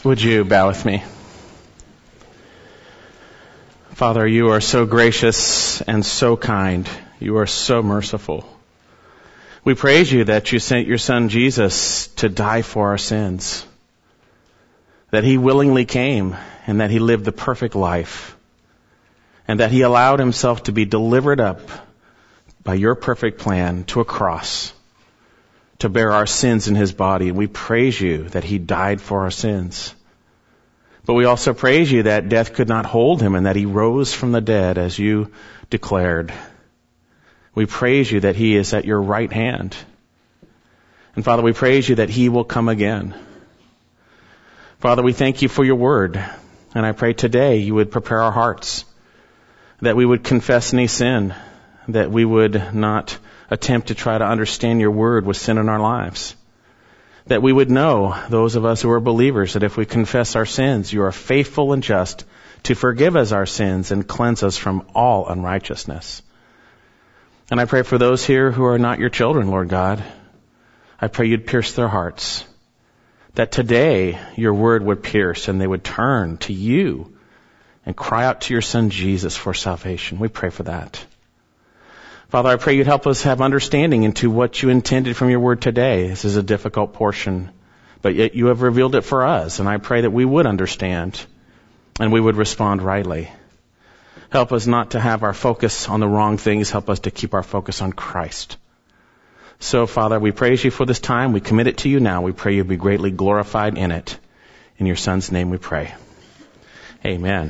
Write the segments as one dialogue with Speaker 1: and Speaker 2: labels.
Speaker 1: Would you bow with me? Father, you are so gracious and so kind. You are so merciful. We praise you that you sent your Son Jesus to die for our sins, that he willingly came and that he lived the perfect life, and that he allowed himself to be delivered up by your perfect plan to a cross to bear our sins in his body. And we praise you that he died for our sins. But we also praise you that death could not hold him and that he rose from the dead as you declared. We praise you that he is at your right hand. And Father, we praise you that he will come again. Father, we thank you for your word. And I pray today you would prepare our hearts, that we would confess any sin, that we would not attempt to try to understand your word with sin in our lives. That we would know, those of us who are believers, that if we confess our sins, you are faithful and just to forgive us our sins and cleanse us from all unrighteousness. And I pray for those here who are not your children, Lord God. I pray you'd pierce their hearts. That today your word would pierce and they would turn to you and cry out to your Son Jesus for salvation. We pray for that. Father, I pray you'd help us have understanding into what you intended from your word today. This is a difficult portion, but yet you have revealed it for us. And I pray that we would understand and we would respond rightly. Help us not to have our focus on the wrong things. Help us to keep our focus on Christ. So, Father, we praise you for this time. We commit it to you now. We pray you be greatly glorified in it. In your Son's name we pray. Amen.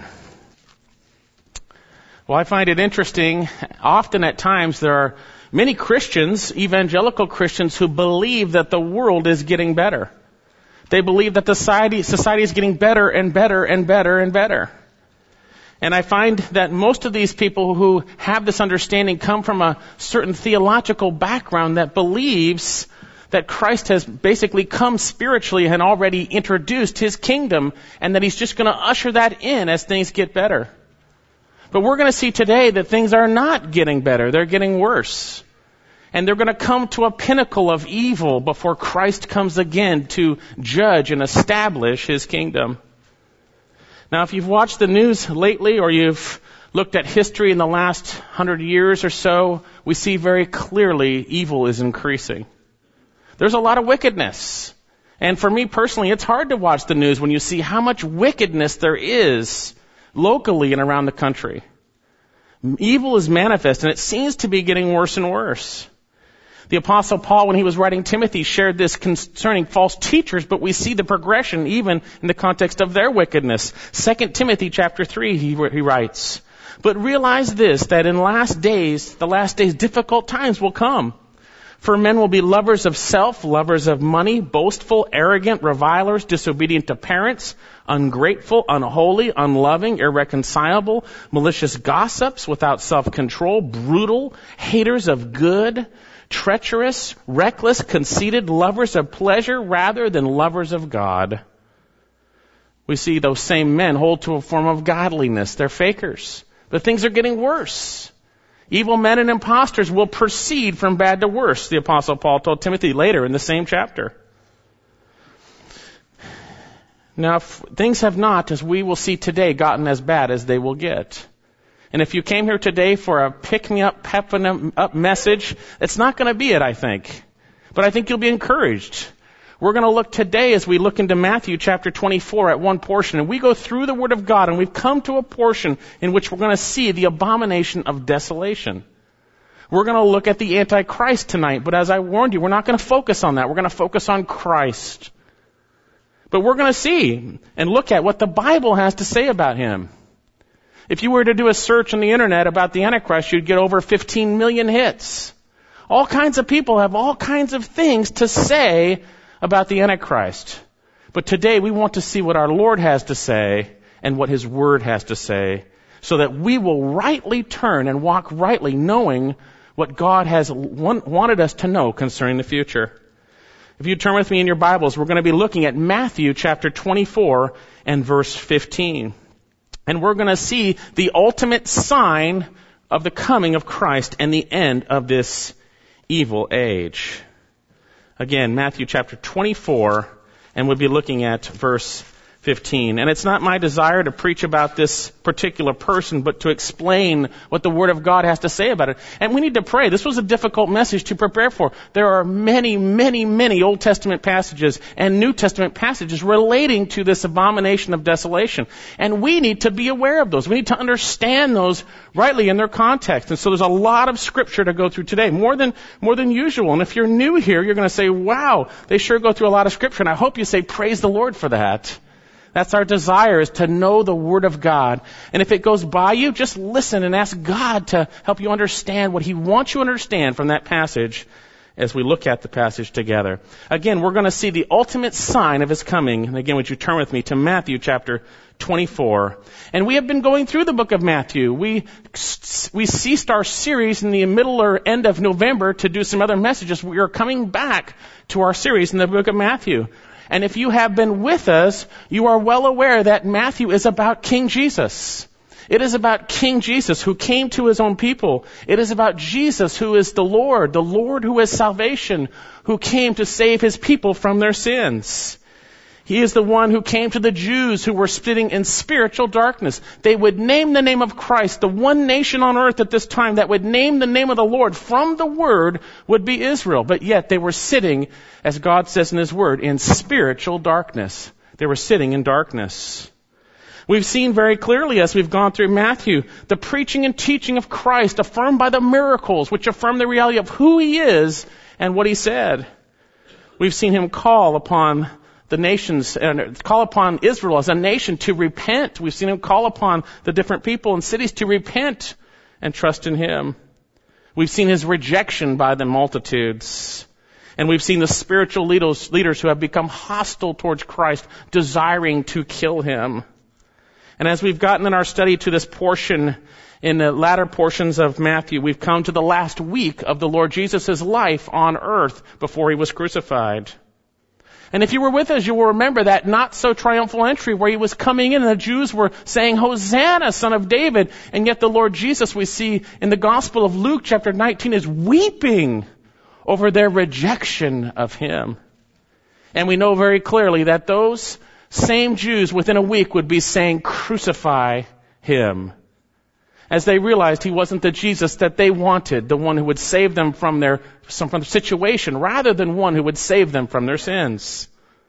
Speaker 1: Well, I find it interesting. Often at times there are many Christians, evangelical Christians, who believe that the world is getting better. They believe that the society is getting better and better and better and better. And I find that most of these people who have this understanding come from a certain theological background that believes that Christ has basically come spiritually and already introduced his kingdom, and that he's just going to usher that in as things get better. But we're going to see today that things are not getting better. They're getting worse. And they're going to come to a pinnacle of evil before Christ comes again to judge and establish his kingdom. Now, if you've watched the news lately or you've looked at history in the last 100 years or so, we see very clearly evil is increasing. There's a lot of wickedness. And for me personally, it's hard to watch the news when you see how much wickedness there is locally and around the country. Evil is manifest, and it seems to be getting worse and worse. The Apostle Paul, when he was writing Timothy, shared this concerning false teachers, but we see the progression even in the context of their wickedness. 2 Timothy chapter 3, he writes, "But realize this, that in the last days, difficult times will come. For men will be lovers of self, lovers of money, boastful, arrogant, revilers, disobedient to parents, ungrateful, unholy, unloving, irreconcilable, malicious gossips, without self-control, brutal, haters of good, treacherous, reckless, conceited, lovers of pleasure rather than lovers of God." We see those same men hold to a form of godliness. They're fakers. But things are getting worse. Evil men and impostors will proceed from bad to worse, the Apostle Paul told Timothy later in the same chapter. Now, things have not, as we will see today, gotten as bad as they will get. And if you came here today for a pick-me-up, pep-up message, it's not going to be it, I think. But I think you'll be encouraged. We're going to look today as we look into Matthew chapter 24 at one portion. And we go through the Word of God, and we've come to a portion in which we're going to see the abomination of desolation. We're going to look at the Antichrist tonight. But as I warned you, we're not going to focus on that. We're going to focus on Christ. But we're going to see and look at what the Bible has to say about him. If you were to do a search on the internet about the Antichrist, you'd get over 15 million hits. All kinds of people have all kinds of things to say about the Antichrist. But today we want to see what our Lord has to say and what his word has to say, so that we will rightly turn and walk rightly, knowing what God has wanted us to know concerning the future. If you turn with me in your Bibles, we're going to be looking at Matthew chapter 24 and verse 15. And we're going to see the ultimate sign of the coming of Christ and the end of this evil age. Again, Matthew chapter 24, and we'll be looking at verse 15. And it's not my desire to preach about this particular person, but to explain what the Word of God has to say about it. And we need to pray. This was a difficult message to prepare for. There are many, many, many Old Testament passages and New Testament passages relating to this abomination of desolation. And we need to be aware of those. We need to understand those rightly in their context. And so there's a lot of scripture to go through today, more than usual. And if you're new here, you're going to say, wow, they sure go through a lot of scripture. And I hope you say, praise the Lord for that. That's our desire, is to know the Word of God. And if it goes by you, just listen and ask God to help you understand what He wants you to understand from that passage as we look at the passage together. Again, we're going to see the ultimate sign of His coming. And again, would you turn with me to Matthew chapter 24. And we have been going through the book of Matthew. We ceased our series in the middle or end of November to do some other messages. We are coming back to our series in the book of Matthew. And if you have been with us, you are well aware that Matthew is about King Jesus. It is about King Jesus who came to His own people. It is about Jesus who is the Lord who is salvation, who came to save His people from their sins. He is the one who came to the Jews who were sitting in spiritual darkness. They would name the name of Christ. The one nation on earth at this time that would name the name of the Lord from the Word would be Israel. But yet they were sitting, as God says in His Word, in spiritual darkness. They were sitting in darkness. We've seen very clearly as we've gone through Matthew, the preaching and teaching of Christ affirmed by the miracles, which affirm the reality of who He is and what He said. We've seen Him call upon the nations, and call upon Israel as a nation to repent. We've seen Him call upon the different people and cities to repent and trust in Him. We've seen His rejection by the multitudes. And we've seen the spiritual leaders who have become hostile towards Christ, desiring to kill Him. And as we've gotten in our study to this portion, in the latter portions of Matthew, we've come to the last week of the Lord Jesus' life on earth before He was crucified. And if you were with us, you will remember that not so triumphal entry where He was coming in and the Jews were saying, Hosanna, Son of David. And yet the Lord Jesus, we see in the Gospel of Luke chapter 19, is weeping over their rejection of Him. And we know very clearly that those same Jews within a week would be saying, crucify Him. As they realized He wasn't the Jesus that they wanted, the one who would save them from their situation, rather than one who would save them from their sins.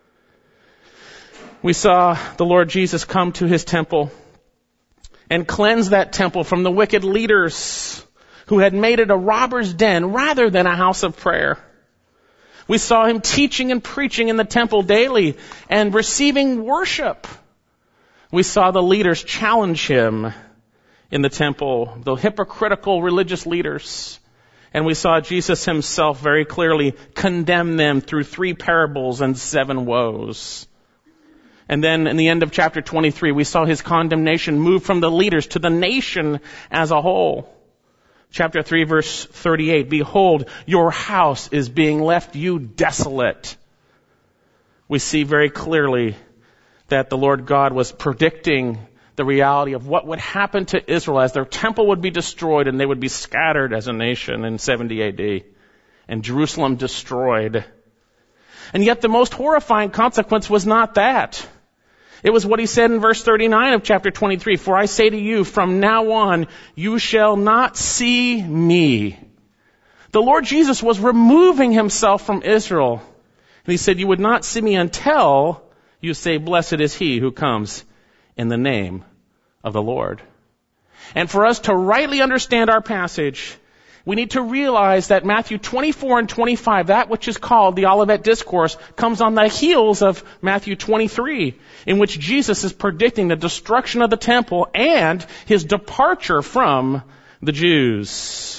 Speaker 1: We saw the Lord Jesus come to His temple and cleanse that temple from the wicked leaders who had made it a robber's den rather than a house of prayer. We saw Him teaching and preaching in the temple daily and receiving worship. We saw the leaders challenge Him in the temple, the hypocritical religious leaders. And we saw Jesus Himself very clearly condemn them through 3 parables and 7 woes. And then in the end of chapter 23, we saw His condemnation move from the leaders to the nation as a whole. Chapter 3, verse 38, behold, your house is being left you desolate. We see very clearly that the Lord God was predicting the reality of what would happen to Israel as their temple would be destroyed and they would be scattered as a nation in 70 AD and Jerusalem destroyed. And yet the most horrifying consequence was not that. It was what He said in verse 39 of chapter 23, for I say to you, from now on, you shall not see me. The Lord Jesus was removing Himself from Israel. And He said, you would not see me until you say, blessed is He who comes in the name of the Lord. And for us to rightly understand our passage, we need to realize that Matthew 24 and 25, that which is called the Olivet Discourse, comes on the heels of Matthew 23, in which Jesus is predicting the destruction of the temple and His departure from the Jews.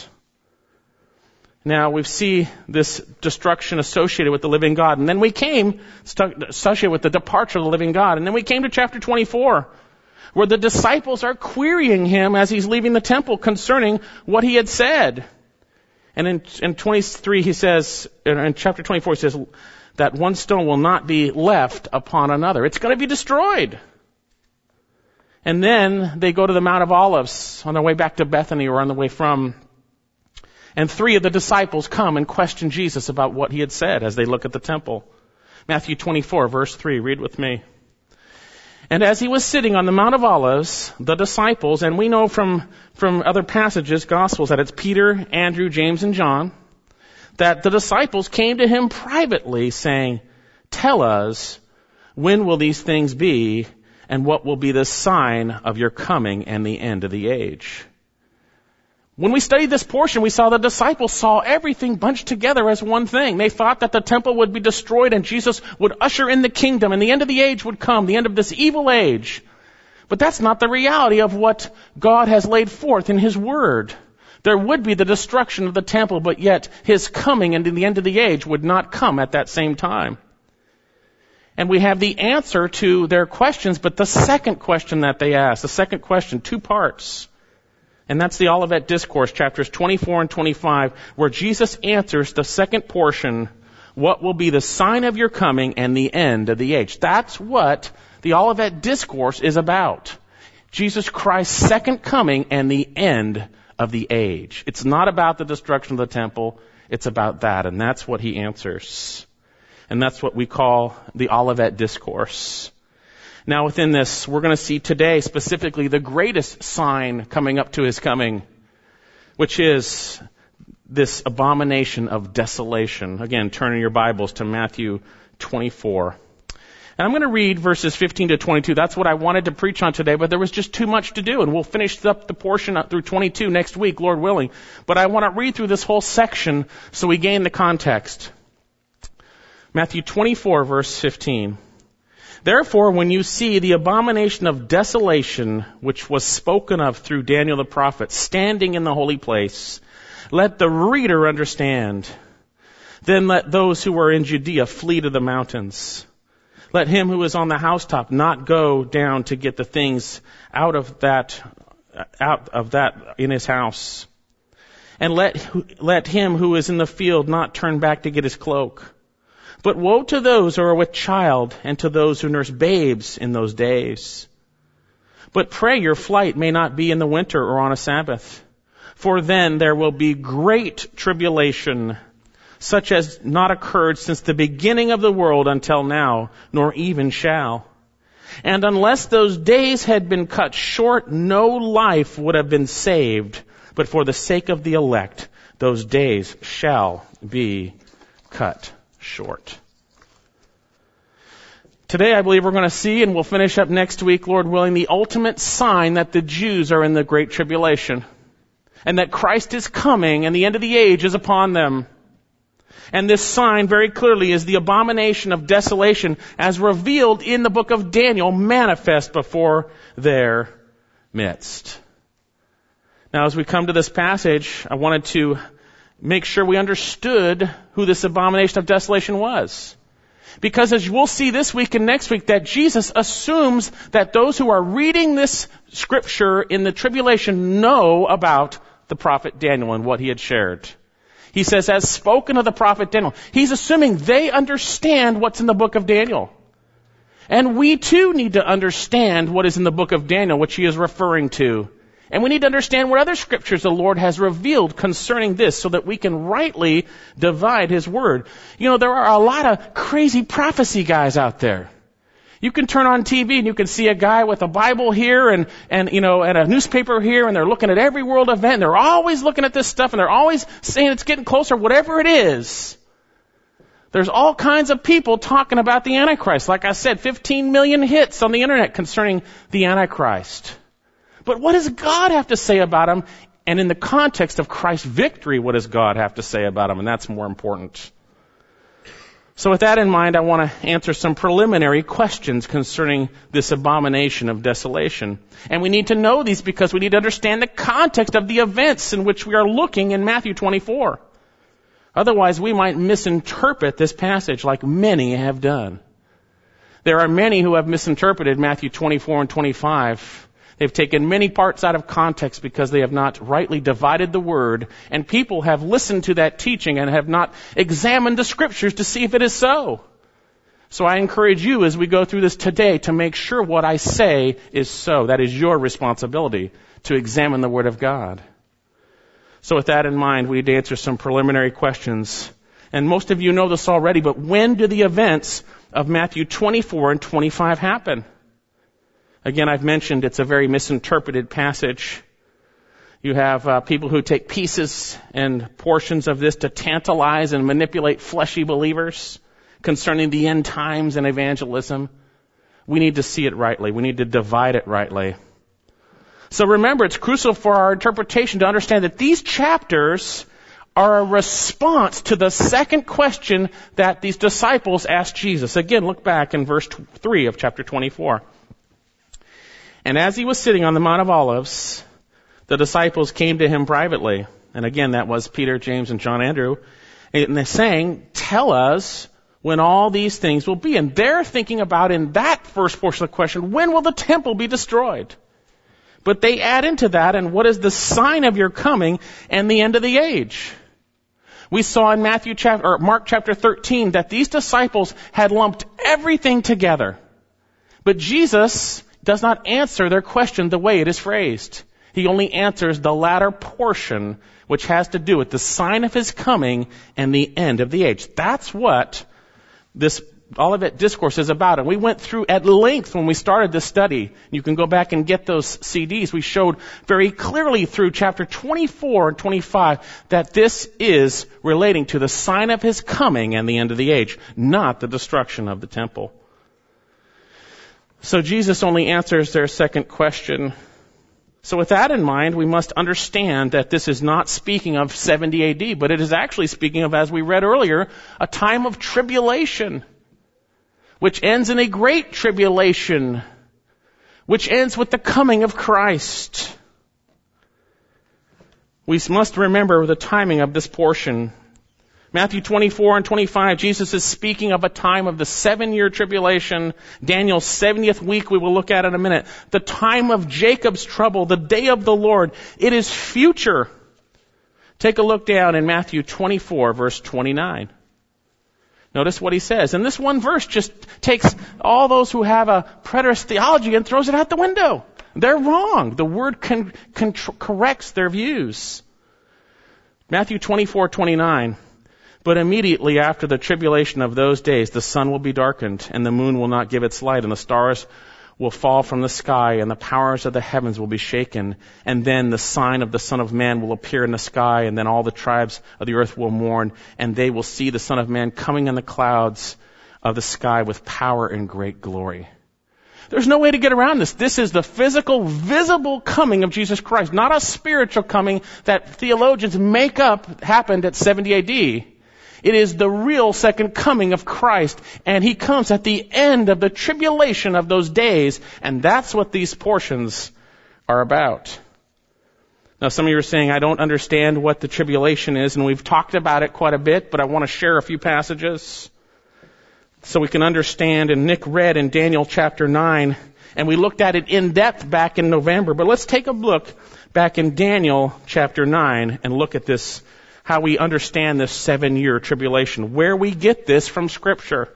Speaker 1: Now, we see this destruction associated with the living God. And then we came, associated with the departure of the living God. And then we came to chapter 24, where the disciples are querying Him as He's leaving the temple concerning what He had said. And in 23, He says, in chapter 24, He says that one stone will not be left upon another. It's going to be destroyed. And then they go to the Mount of Olives on their way back to Bethany or on the way from. And 3 of the disciples come and question Jesus about what He had said as they look at the temple. Matthew 24, verse 3, read with me. And as he was sitting on the Mount of Olives, the disciples, and we know from other passages, Gospels, that it's Peter, Andrew, James, and John, that the disciples came to him privately saying, "Tell us, when will these things be, and what will be the sign of your coming and the end of the age?" When we studied this portion, we saw the disciples saw everything bunched together as one thing. They thought that the temple would be destroyed and Jesus would usher in the kingdom and the end of the age would come, the end of this evil age. But that's not the reality of what God has laid forth in His Word. There would be the destruction of the temple, but yet His coming and the end of the age would not come at that same time. And we have the answer to their questions, but the second question that they asked, the second question, 2 parts. And that's the Olivet Discourse, chapters 24 and 25, where Jesus answers the second portion, what will be the sign of your coming and the end of the age? That's what the Olivet Discourse is about. Jesus Christ's second coming and the end of the age. It's not about the destruction of the temple. It's about that. And that's what he answers. And that's what we call the Olivet Discourse. Now within this, we're going to see today specifically the greatest sign coming up to his coming, which is this abomination of desolation. Again, turn in your Bibles to Matthew 24. And I'm going to read verses 15 to 22. That's what I wanted to preach on today, but there was just too much to do, and we'll finish up the portion up through 22 next week, Lord willing. But I want to read through this whole section so we gain the context. Matthew 24, verse 15. Therefore, when you see the abomination of desolation, which was spoken of through Daniel the prophet, standing in the holy place, let the reader understand. Then let those who are in Judea flee to the mountains. Let him who is on the housetop not go down to get the things out of that in his house. And let him who is in the field not turn back to get his cloak. But woe to those who are with child and to those who nurse babes in those days. But pray your flight may not be in the winter or on a Sabbath. For then there will be great tribulation, such as not occurred since the beginning of the world until now, nor even shall. And unless those days had been cut short, no life would have been saved. But for the sake of the elect, those days shall be cut short. Today, I believe we're going to see, and we'll finish up next week, Lord willing, the ultimate sign that the Jews are in the Great Tribulation, and that Christ is coming, and the end of the age is upon them. And this sign, very clearly, is the abomination of desolation, as revealed in the book of Daniel, manifest before their midst. Now, as we come to this passage, I wanted to make sure we understood who this abomination of desolation was. Because as we'll see this week and next week, that Jesus assumes that those who are reading this scripture in the tribulation know about the prophet Daniel and what he had shared. He says, as spoken of the prophet Daniel, he's assuming they understand what's in the book of Daniel. And we too need to understand what is in the book of Daniel, which he is referring to. And we need to understand what other scriptures the Lord has revealed concerning this so that we can rightly divide His Word. You know, there are a lot of crazy prophecy guys out there. You can turn on TV and you can see a guy with a Bible here and a newspaper here, and they're looking at every world event, and they're always looking at this stuff, and they're always saying it's getting closer, whatever it is. There's all kinds of people talking about the Antichrist. Like I said, 15 million hits on the internet concerning the Antichrist. But what does God have to say about him? And in the context of Christ's victory, what does God have to say about him? And that's more important. So with that in mind, I want to answer some preliminary questions concerning this abomination of desolation. And we need to know these because we need to understand the context of the events in which we are looking in Matthew 24. Otherwise, we might misinterpret this passage like many have done. There are many who have misinterpreted Matthew 24 and 25. They've taken many parts out of context because they have not rightly divided the word, and people have listened to that teaching and have not examined the scriptures to see if it is so. So I encourage you as we go through this today to make sure what I say is so. That is your responsibility, to examine the word of God. So with that in mind, we need to answer some preliminary questions. And most of you know this already, but when do the events of Matthew 24 and 25 happen? Again, I've mentioned it's a very misinterpreted passage. You have people who take pieces and portions of this to tantalize and manipulate fleshy believers concerning the end times and evangelism. We need to see it rightly. We need to divide it rightly. So remember, it's crucial for our interpretation to understand that these chapters are a response to the second question that these disciples asked Jesus. Again, look back in verse 3 of chapter 24. And as he was sitting on the Mount of Olives, the disciples came to him privately. And again, that was Peter, James, and John, Andrew. And they're saying, tell us when all these things will be. And they're thinking about, in that first portion of the question, when will the temple be destroyed? But they add into that, and what is the sign of your coming and the end of the age? We saw in Mark chapter 13 that these disciples had lumped everything together. But Jesus does not answer their question the way it is phrased. He only answers the latter portion, which has to do with the sign of his coming and the end of the age. That's what this Olivet Discourse is about. And we went through at length when we started this study. You can go back and get those CDs. We showed very clearly through chapter 24 and 25 that this is relating to the sign of his coming and the end of the age, not the destruction of the temple. So Jesus only answers their second question. So with that in mind, we must understand that this is not speaking of 70 AD, but it is actually speaking of, as we read earlier, a time of tribulation, which ends in a great tribulation, which ends with the coming of Christ. We must remember the timing of this portion. Matthew 24 and 25, Jesus is speaking of a time of the 7-year tribulation. Daniel's 70th week, we will look at in a minute. The time of Jacob's trouble, the day of the Lord. It is future. Take a look down in Matthew 24, verse 29. Notice what he says. And this one verse just takes all those who have a preterist theology and throws it out the window. They're wrong. The word corrects their views. Matthew 24:29. But immediately after the tribulation of those days, the sun will be darkened, and the moon will not give its light, and the stars will fall from the sky, and the powers of the heavens will be shaken. And then the sign of the Son of Man will appear in the sky, and then all the tribes of the earth will mourn, and they will see the Son of Man coming in the clouds of the sky with power and great glory. There's no way to get around this. This is the physical, visible coming of Jesus Christ, not a spiritual coming that theologians make up happened at 70 AD. It is the real second coming of Christ, and he comes at the end of the tribulation of those days, and that's what these portions are about. Now, some of you are saying, I don't understand what the tribulation is, and we've talked about it quite a bit, but I want to share a few passages so we can understand. And Nick read in Daniel chapter 9, and we looked at it in depth back in November, but let's take a look back in Daniel chapter 9 and look at this, how we understand this 7-year tribulation, where we get this from Scripture.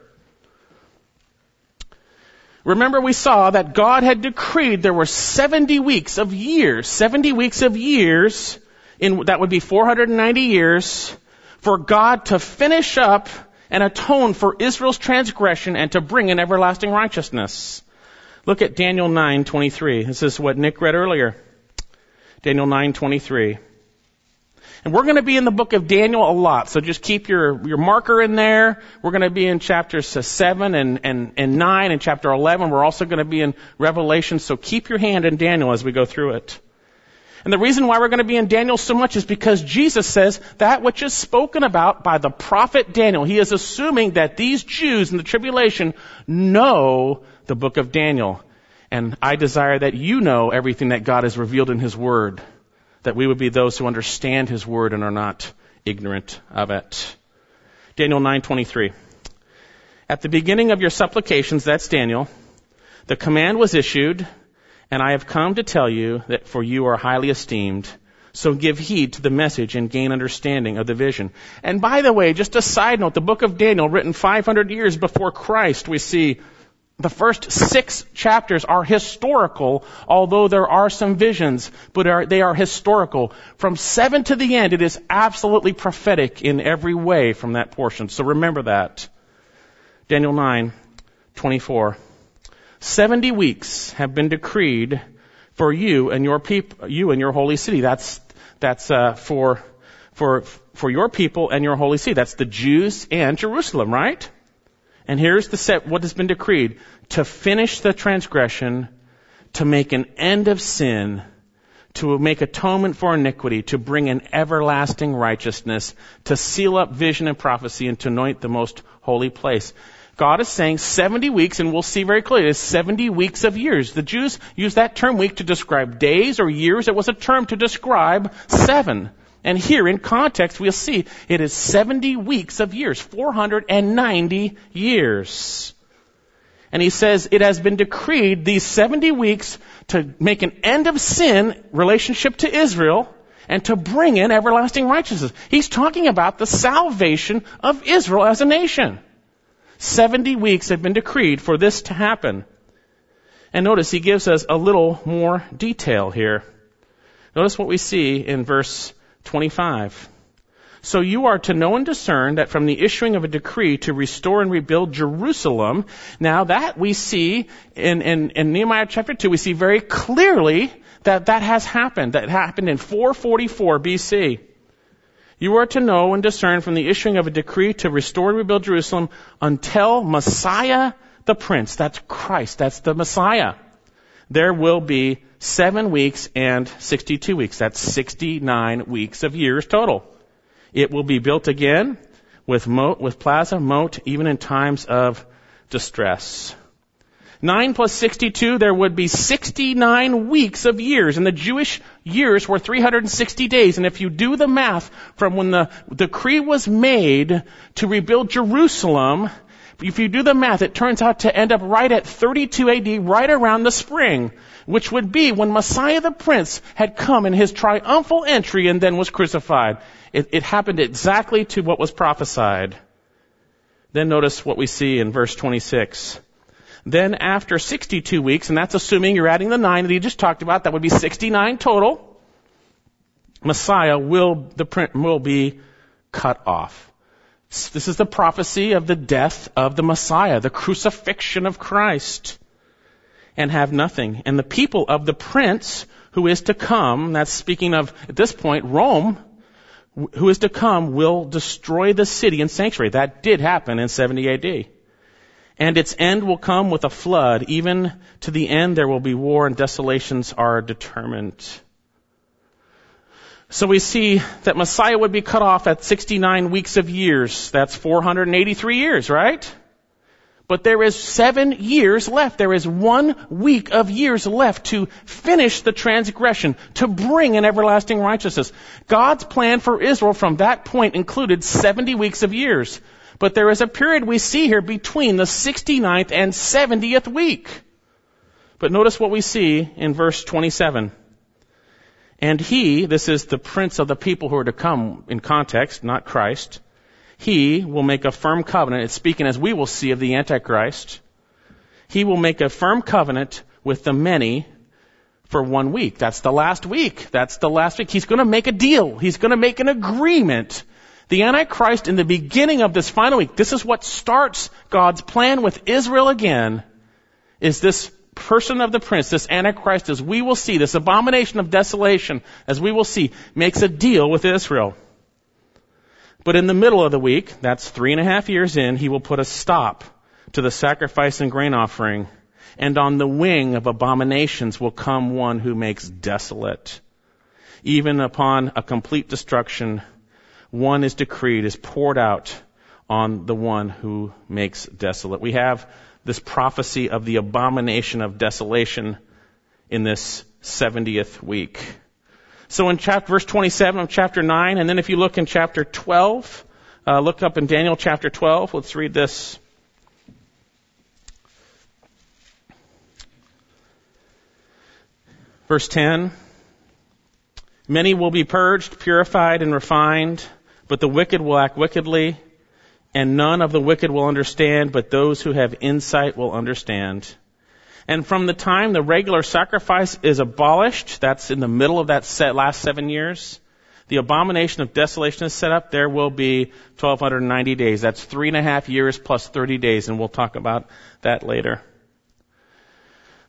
Speaker 1: Remember, we saw that God had decreed there were 70 weeks of years, 70 weeks of years, that would be 490 years, for God to finish up and atone for Israel's transgression and to bring in everlasting righteousness. Look at Daniel 9:23. This is what Nick read earlier. Daniel 9:23. And we're going to be in the book of Daniel a lot, so just keep your marker in there. We're going to be in chapters 7 and 9 and chapter 11. We're also going to be in Revelation, so keep your hand in Daniel as we go through it. And the reason why we're going to be in Daniel so much is because Jesus says that which is spoken about by the prophet Daniel. He is assuming that these Jews in the tribulation know the book of Daniel. And I desire that you know everything that God has revealed in His Word, that we would be those who understand His Word and are not ignorant of it. Daniel 9:23. At the beginning of your supplications, that's Daniel, the command was issued, and I have come to tell you that for you are highly esteemed. So give heed to the message and gain understanding of the vision. And by the way, just a side note, the book of Daniel, written 500 years before Christ, we see the first 6 chapters are historical, although there are some visions, but they are historical. From 7 to the end, it is absolutely prophetic in every way from that portion. So remember that. Daniel 9:24. 70 weeks have been decreed for you and your people, you and your holy city. That's for your people and your holy city. That's the Jews and Jerusalem, right? And here's what has been decreed: to finish the transgression, to make an end of sin, to make atonement for iniquity, to bring an everlasting righteousness, to seal up vision and prophecy, and to anoint the most holy place. God is saying 70 weeks, and we'll see very clearly, it's 70 weeks of years. The Jews used that term week to describe days or years. It was a term to describe 7. And here, in context, we'll see it is 70 weeks of years, 490 years. And he says it has been decreed these 70 weeks to make an end of sin, relationship to Israel, and to bring in everlasting righteousness. He's talking about the salvation of Israel as a nation. 70 weeks have been decreed for this to happen. And notice he gives us a little more detail here. Notice what we see in verse 25. So you are to know and discern that from the issuing of a decree to restore and rebuild Jerusalem. Now that we see in Nehemiah chapter 2, we see very clearly that has happened. That happened in 444 BC. You are to know and discern from the issuing of a decree to restore and rebuild Jerusalem until Messiah the Prince, that's Christ, that's the Messiah. There will be 7 weeks and 62 weeks. That's 69 weeks of years total. It will be built again with plaza, moat, even in times of distress. 9 plus 62, there would be 69 weeks of years. And the Jewish years were 360 days. And if you do the math from when the decree was made to rebuild Jerusalem, if you do the math, it turns out to end up right at 32 AD, right around the spring, which would be when Messiah the Prince had come in his triumphal entry and then was crucified. It happened exactly to what was prophesied. Then notice what we see in verse 26. Then after 62 weeks, and that's assuming you're adding the 9 that he just talked about, that would be 69 total, Messiah will be cut off. This is the prophecy of the death of the Messiah, the crucifixion of Christ, and have nothing. And the people of the prince who is to come, that's speaking of, at this point, Rome, who is to come, will destroy the city and sanctuary. That did happen in 70 AD. And its end will come with a flood. Even to the end there will be war, and desolations are determined. So we see that Messiah would be cut off at 69 weeks of years. That's 483 years, right? But there is 7 years left. There is 1 week of years left to finish the transgression, to bring an everlasting righteousness. God's plan for Israel from that point included 70 weeks of years. But there is a period we see here between the 69th and 70th week. But notice what we see in verse 27. And he, this is the prince of the people who are to come in context, not Christ, he will make a firm covenant. It's speaking as we will see of the Antichrist. He will make a firm covenant with the many for 1 week. That's the last week. That's the last week. He's going to make a deal. He's going to make an agreement. The Antichrist in the beginning of this final week, this is what starts God's plan with Israel again, is this person of the prince, this Antichrist, as we will see, this abomination of desolation, as we will see, makes a deal with Israel. But in the middle of the week, that's 3.5 years in, he will put a stop to the sacrifice and grain offering. And on the wing of abominations will come one who makes desolate. Even upon a complete destruction, one is decreed, is poured out on the one who makes desolate. We have this prophecy of the abomination of desolation in this 70th week. So in verse 27 of chapter 9, and then if you look in chapter 12, look up in Daniel chapter 12, let's read this. Verse 10, many will be purged, purified, and refined, but the wicked will act wickedly, and none of the wicked will understand, but those who have insight will understand. And from the time the regular sacrifice is abolished, that's in the middle of that last 7 years, the abomination of desolation is set up, there will be 1,290 days. That's 3.5 years plus 30 days, and we'll talk about that later.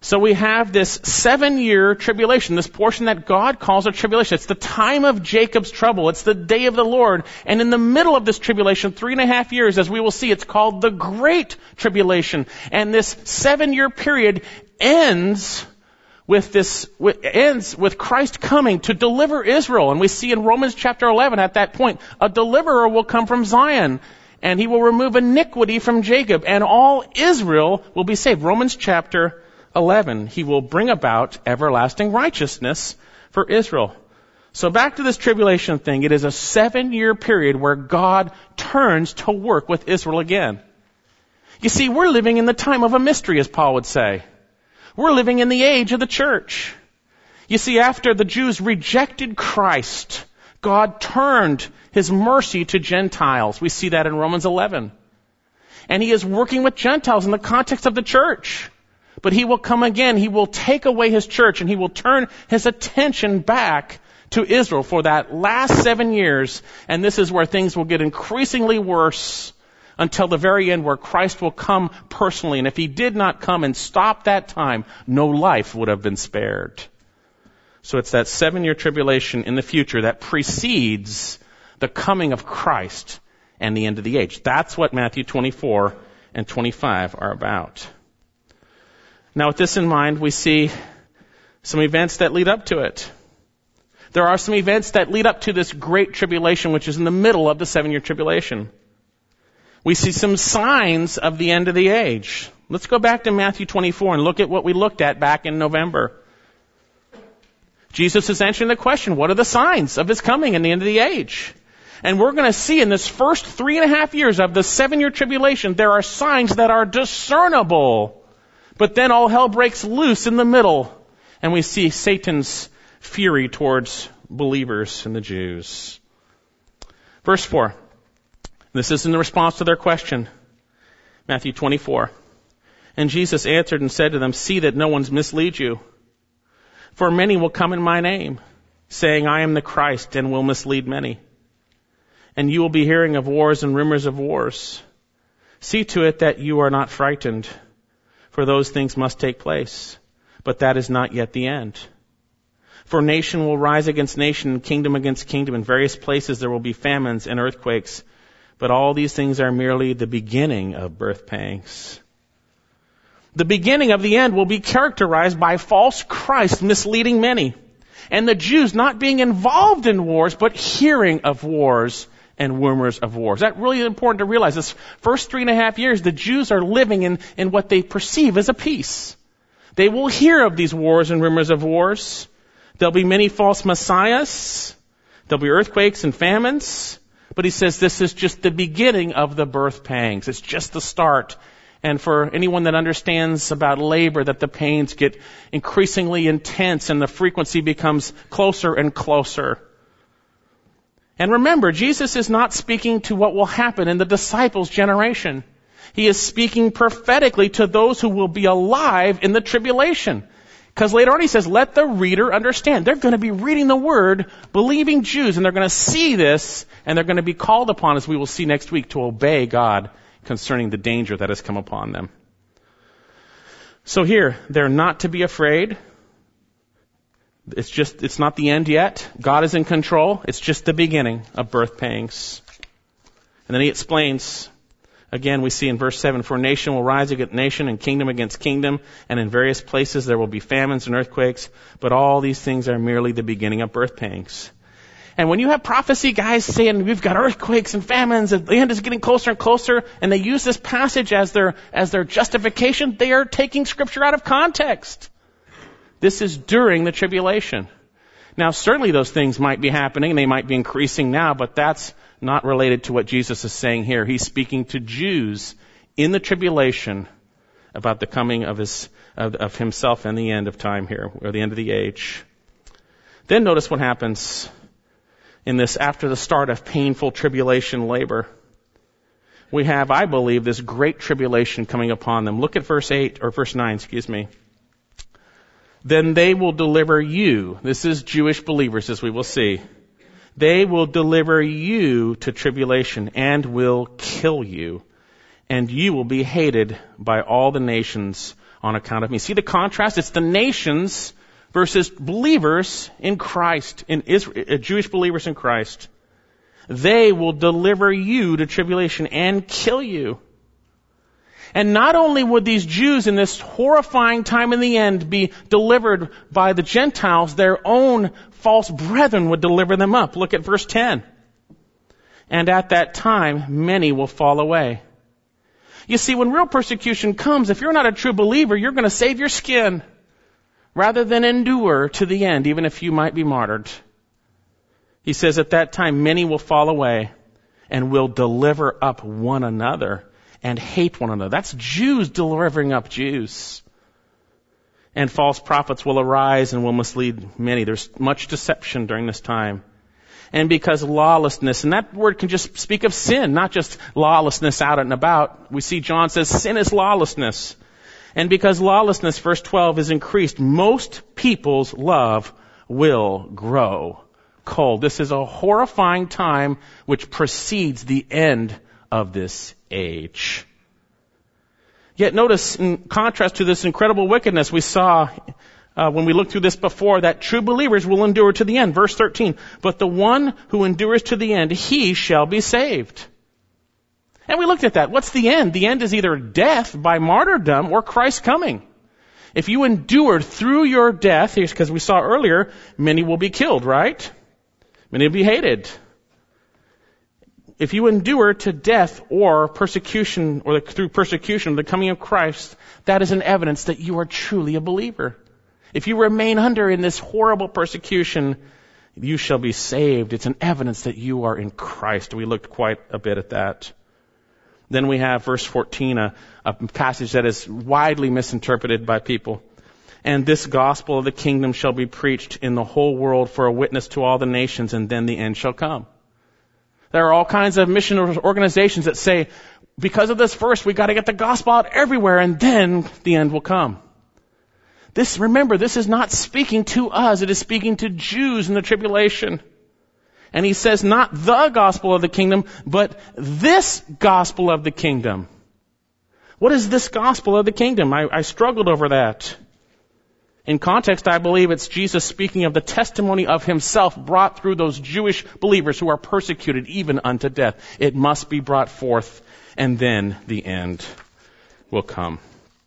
Speaker 1: So we have this 7-year tribulation, this portion that God calls a tribulation. It's the time of Jacob's trouble. It's the day of the Lord. And in the middle of this tribulation, 3.5 years, as we will see, it's called the Great Tribulation. And this 7-year period ends with Christ coming to deliver Israel. And we see in Romans chapter 11 at that point, a deliverer will come from Zion, and he will remove iniquity from Jacob, and all Israel will be saved. Romans chapter 11, he will bring about everlasting righteousness for Israel. So back to this tribulation thing. It is a 7-year period where God turns to work with Israel again. You see, we're living in the time of a mystery, as Paul would say. We're living in the age of the church. You see, after the Jews rejected Christ, God turned his mercy to Gentiles. We see that in Romans 11. And he is working with Gentiles in the context of the church. But he will come again. He will take away his church, and he will turn his attention back to Israel for that last 7 years. And this is where things will get increasingly worse until the very end, where Christ will come personally. And if he did not come and stop that time, no life would have been spared. So it's that 7-year tribulation in the future that precedes the coming of Christ and the end of the age. That's what Matthew 24 and 25 are about. Now, with this in mind, we see some events that lead up to it. There are some events that lead up to this great tribulation, which is in the middle of the 7-year tribulation. We see some signs of the end of the age. Let's go back to Matthew 24 and look at what we looked at back in November. Jesus is answering the question, what are the signs of his coming and the end of the age? And we're going to see in this first 3.5 years of the 7-year tribulation, there are signs that are discernible. But then all hell breaks loose in the middle, and we see Satan's fury towards believers and the Jews. Verse 4. This is in the response to their question. Matthew 24. And Jesus answered and said to them, see that no one misleads you. For many will come in my name, saying, I am the Christ, and will mislead many. And you will be hearing of wars and rumors of wars. See to it that you are not frightened, for those things must take place. But that is not yet the end. For nation will rise against nation, and kingdom against kingdom. In various places there will be famines and earthquakes. But all these things are merely the beginning of birth pangs. The beginning of the end will be characterized by false Christ misleading many, and the Jews not being involved in wars, but hearing of wars and rumors of wars. That's really important to realize. This first 3.5 years, the Jews are living in what they perceive as a peace. They will hear of these wars and rumors of wars. There'll be many false messiahs. There'll be earthquakes and famines. But he says this is just the beginning of the birth pangs. It's just the start. And for anyone that understands about labor, that the pains get increasingly intense and the frequency becomes closer and closer. And remember, Jesus is not speaking to what will happen in the disciples' generation. He is speaking prophetically to those who will be alive in the tribulation. Because later on he says, let the reader understand. They're going to be reading the word, believing Jews, and they're going to see this, and they're going to be called upon, as we will see next week, to obey God concerning the danger that has come upon them. So here, they're not to be afraid. It's not the end yet. God is in control. It's just the beginning of birth pangs. And then he explains, again, we see in verse 7, for nation will rise against nation and kingdom against kingdom, and in various places there will be famines and earthquakes, but all these things are merely the beginning of birth pangs. And when you have prophecy guys saying we've got earthquakes and famines and the end is getting closer and closer, and they use this passage as their justification, they are taking scripture out of context. This is during the tribulation. Now, certainly those things might be happening. They might be increasing now, but that's not related to what Jesus is saying here. He's speaking to Jews in the tribulation about the coming of himself and the end of time here, or the end of the age. Then notice what happens in this after the start of painful tribulation labor. We have, I believe, this great tribulation coming upon them. Look at verse 9. Then they will deliver you. This is Jewish believers, as we will see. They will deliver you to tribulation and will kill you. And you will be hated by all the nations on account of me. See the contrast? It's the nations versus believers in Christ, in Israel, Jewish believers in Christ. They will deliver you to tribulation and kill you. And not only would these Jews in this horrifying time in the end be delivered by the Gentiles, their own false brethren would deliver them up. Look at verse 10. And at that time, many will fall away. You see, when real persecution comes, if you're not a true believer, you're going to save your skin rather than endure to the end, even if you might be martyred. He says at that time, many will fall away and will deliver up one another and hate one another. That's Jews delivering up Jews. And false prophets will arise and will mislead many. There's much deception during this time. And because lawlessness, and that word can just speak of sin, not just lawlessness out and about. We see John says sin is lawlessness. And because lawlessness, verse 12, is increased, most people's love will grow cold. This is a horrifying time which precedes the end of this age. Yet notice, in contrast to this incredible wickedness, we saw when we looked through this before, that true believers will endure to the end. Verse 13, but the one who endures to the end, he shall be saved. And we looked at that. What's the end? The end is either death by martyrdom or Christ coming. If you endure through your death, because we saw earlier, many will be killed, right? Many will be hated. If you endure to death or persecution, or through persecution, the coming of Christ, that is an evidence that you are truly a believer. If you remain under in this horrible persecution, you shall be saved. It's an evidence that you are in Christ. We looked quite a bit at that. Then we have verse 14, a passage that is widely misinterpreted by people. And this gospel of the kingdom shall be preached in the whole world for a witness to all the nations, and then the end shall come. There are all kinds of mission organizations that say, because of this verse, we got to get the gospel out everywhere, and then the end will come. Remember, this is not speaking to us. It is speaking to Jews in the tribulation. And he says not the gospel of the kingdom, but this gospel of the kingdom. What is this gospel of the kingdom? I struggled over that. In context, I believe it's Jesus speaking of the testimony of himself brought through those Jewish believers who are persecuted even unto death. It must be brought forth, and then the end will come.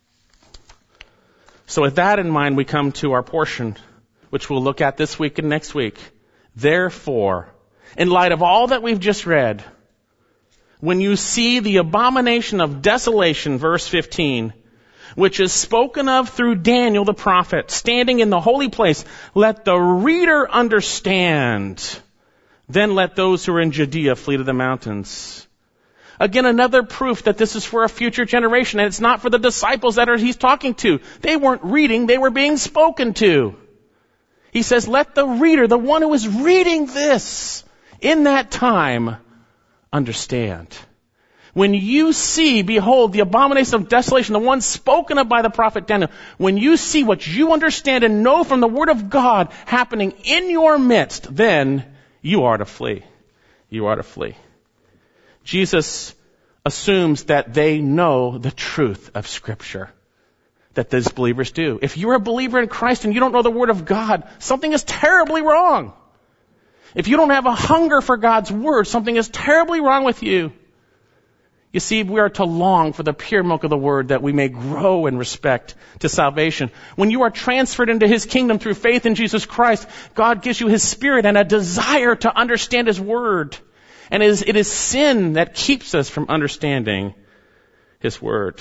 Speaker 1: So with that in mind, we come to our portion, which we'll look at this week and next week. Therefore, in light of all that we've just read, when you see the abomination of desolation, verse 15, which is spoken of through Daniel the prophet, standing in the holy place, let the reader understand. Then let those who are in Judea flee to the mountains. Again, another proof that this is for a future generation, and it's not for the disciples that he's talking to. They weren't reading, they were being spoken to. He says, let the reader, the one who is reading this in that time, understand. When you see, behold, the abomination of desolation, the one spoken of by the prophet Daniel, when you see what you understand and know from the word of God happening in your midst, then you are to flee. You are to flee. Jesus assumes that they know the truth of Scripture, that these believers do. If you're a believer in Christ and you don't know the Word of God, something is terribly wrong. If you don't have a hunger for God's Word, something is terribly wrong with you. You see, we are to long for the pure milk of the Word that we may grow in respect to salvation. When you are transferred into His kingdom through faith in Jesus Christ, God gives you His Spirit and a desire to understand His Word. And it is sin that keeps us from understanding His Word.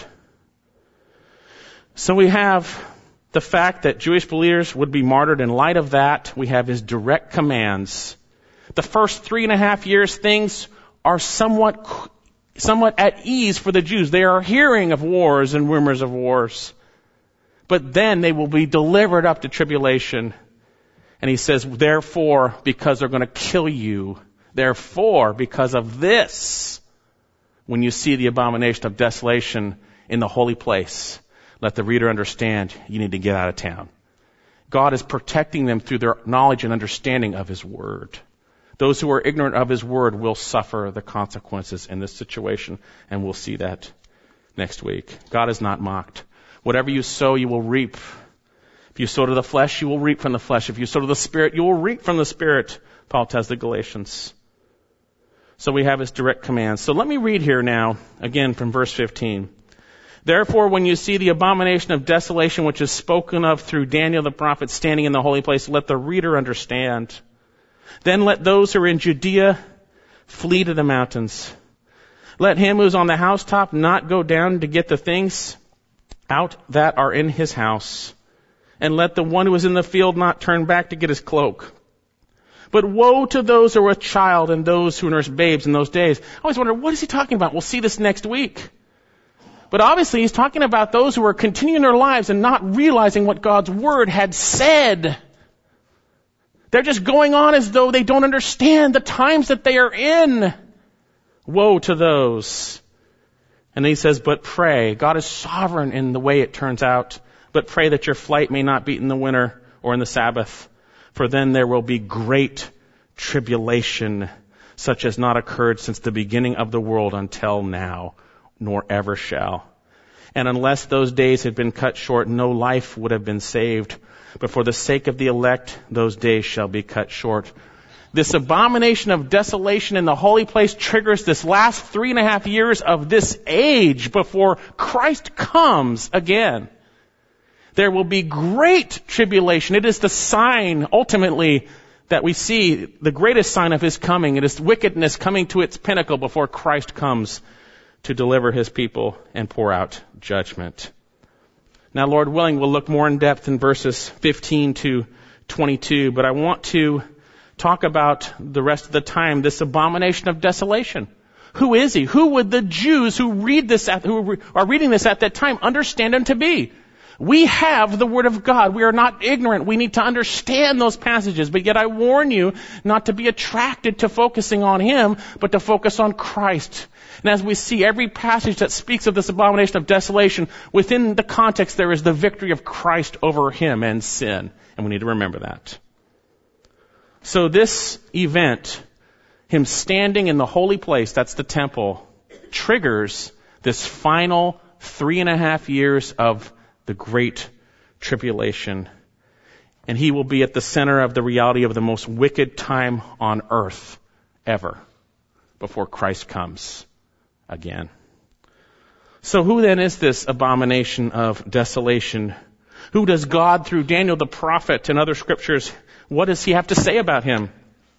Speaker 1: So we have the fact that Jewish believers would be martyred. In light of that, we have His direct commands. The first 3.5 years, things are somewhat at ease for the Jews. They are hearing of wars and rumors of wars. But then they will be delivered up to tribulation. And he says, therefore, because they're going to kill you, therefore, because of this, when you see the abomination of desolation in the holy place, let the reader understand you need to get out of town. God is protecting them through their knowledge and understanding of His Word. Those who are ignorant of His Word will suffer the consequences in this situation, and we'll see that next week. God is not mocked. Whatever you sow, you will reap. If you sow to the flesh, you will reap from the flesh. If you sow to the Spirit, you will reap from the Spirit, Paul tells the Galatians. So we have his direct commands. So let me read here now, again from verse 15. Therefore, when you see the abomination of desolation which is spoken of through Daniel the prophet standing in the holy place, let the reader understand. Then let those who are in Judea flee to the mountains. Let him who's on the housetop not go down to get the things out that are in his house. And let the one who is in the field not turn back to get his cloak. But woe to those who are with child and those who nurse babes in those days. I always wonder, what is he talking about? We'll see this next week. But obviously he's talking about those who are continuing their lives and not realizing what God's word had said. They're just going on as though they don't understand the times that they are in. Woe to those. And then he says, but pray. God is sovereign in the way it turns out. But pray that your flight may not be in the winter or in the Sabbath. For then there will be great tribulation, such as not occurred since the beginning of the world until now, nor ever shall. And unless those days had been cut short, no life would have been saved. But for the sake of the elect, those days shall be cut short. This abomination of desolation in the holy place triggers this last 3.5 years of this age before Christ comes again. There will be great tribulation. It is the sign, ultimately, that we see the greatest sign of his coming. It is wickedness coming to its pinnacle before Christ comes to deliver his people and pour out judgment. Now, Lord willing, we'll look more in depth in verses 15 to 22, but I want to talk about the rest of the time this abomination of desolation. Who is he? Who would the Jews who are reading this at that time understand him to be? We have the Word of God. We are not ignorant. We need to understand those passages. But yet I warn you not to be attracted to focusing on Him, but to focus on Christ. And as we see every passage that speaks of this abomination of desolation, within the context there is the victory of Christ over him and sin. And we need to remember that. So this event, him standing in the holy place, that's the temple, triggers this final 3.5 years of the great tribulation. And he will be at the center of the reality of the most wicked time on earth ever before Christ comes again. So who then is this abomination of desolation? Who does God, through Daniel the prophet and other scriptures, what does he have to say about him?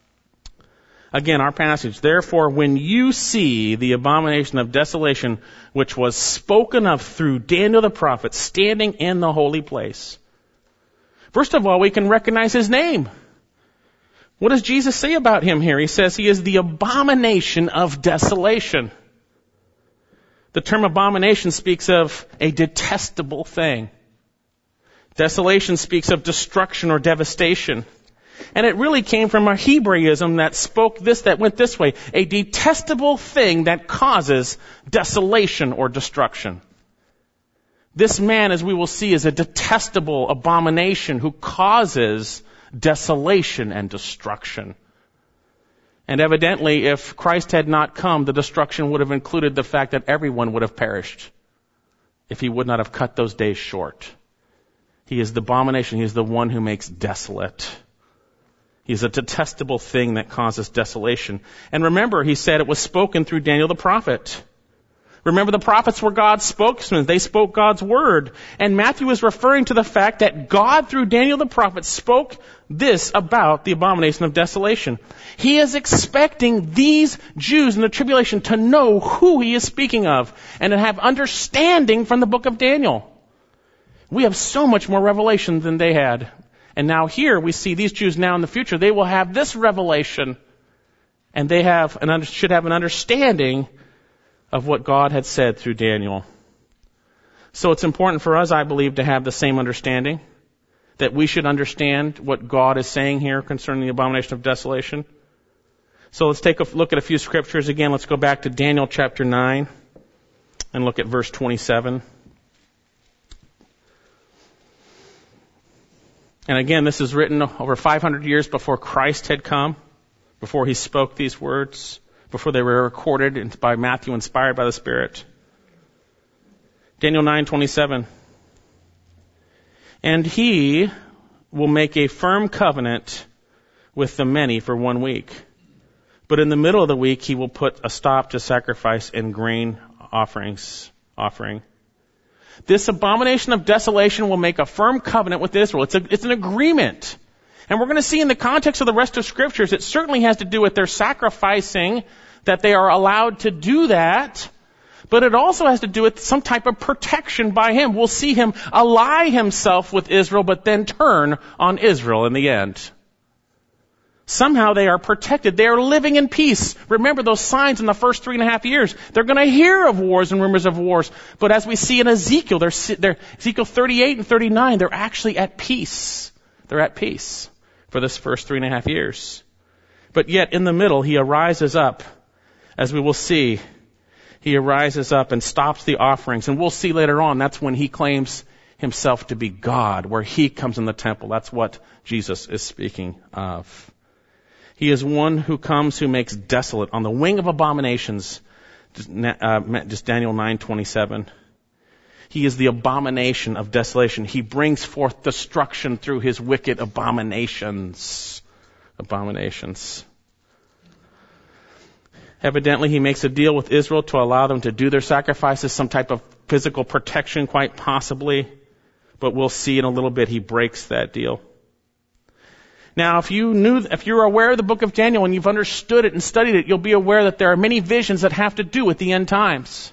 Speaker 1: Again, our passage. Therefore, when you see the abomination of desolation, which was spoken of through Daniel the prophet, standing in the holy place. First of all, we can recognize his name. What does Jesus say about him here? He says he is the abomination of desolation. The term abomination speaks of a detestable thing. Desolation speaks of destruction or devastation. And it really came from a Hebraism that went this way. A detestable thing that causes desolation or destruction. This man, as we will see, is a detestable abomination who causes desolation and destruction. And evidently, if Christ had not come, the destruction would have included the fact that everyone would have perished if he would not have cut those days short. He is the abomination. He is the one who makes desolate. He's a detestable thing that causes desolation. And remember, he said it was spoken through Daniel the prophet. Remember, the prophets were God's spokesmen. They spoke God's word. And Matthew is referring to the fact that God, through Daniel the prophet, spoke this about the abomination of desolation. He is expecting these Jews in the tribulation to know who he is speaking of and to have understanding from the book of Daniel. We have so much more revelation than they had. And now here we see these Jews now in the future, they will have this revelation and they should have an understanding of what God had said through Daniel. So it's important for us, I believe, to have the same understanding, that we should understand what God is saying here concerning the abomination of desolation. So let's take a look at a few scriptures. Again, let's go back to Daniel chapter 9 and look at verse 27. And again, this is written over 500 years before Christ had come, before he spoke these words, before they were recorded by Matthew, inspired by the Spirit. Daniel 9:27. And he will make a firm covenant with the many for 1 week. But in the middle of the week, he will put a stop to sacrifice and grain offering. This abomination of desolation will make a firm covenant with Israel. It's an agreement. And we're going to see in the context of the rest of scriptures, it certainly has to do with their sacrificing, that they are allowed to do that. But it also has to do with some type of protection by him. We'll see him ally himself with Israel, but then turn on Israel in the end. Somehow they are protected. They are living in peace. Remember those signs in the first 3.5 years. They're going to hear of wars and rumors of wars. But as we see in Ezekiel, Ezekiel 38 and 39, they're actually at peace. They're at peace for this first 3.5 years. But yet in the middle, he arises up, as we will see. He arises up and stops the offerings. And we'll see later on, that's when he claims himself to be God, where he comes in the temple. That's what Jesus is speaking of. He is one who comes who makes desolate on the wing of abominations. Just Daniel 9:27. He is the abomination of desolation. He brings forth destruction through his wicked abominations. Abominations. Evidently, he makes a deal with Israel to allow them to do their sacrifices, some type of physical protection, quite possibly. But we'll see in a little bit he breaks that deal. Now, if you're aware of the book of Daniel and you've understood it and studied it, you'll be aware that there are many visions that have to do with the end times.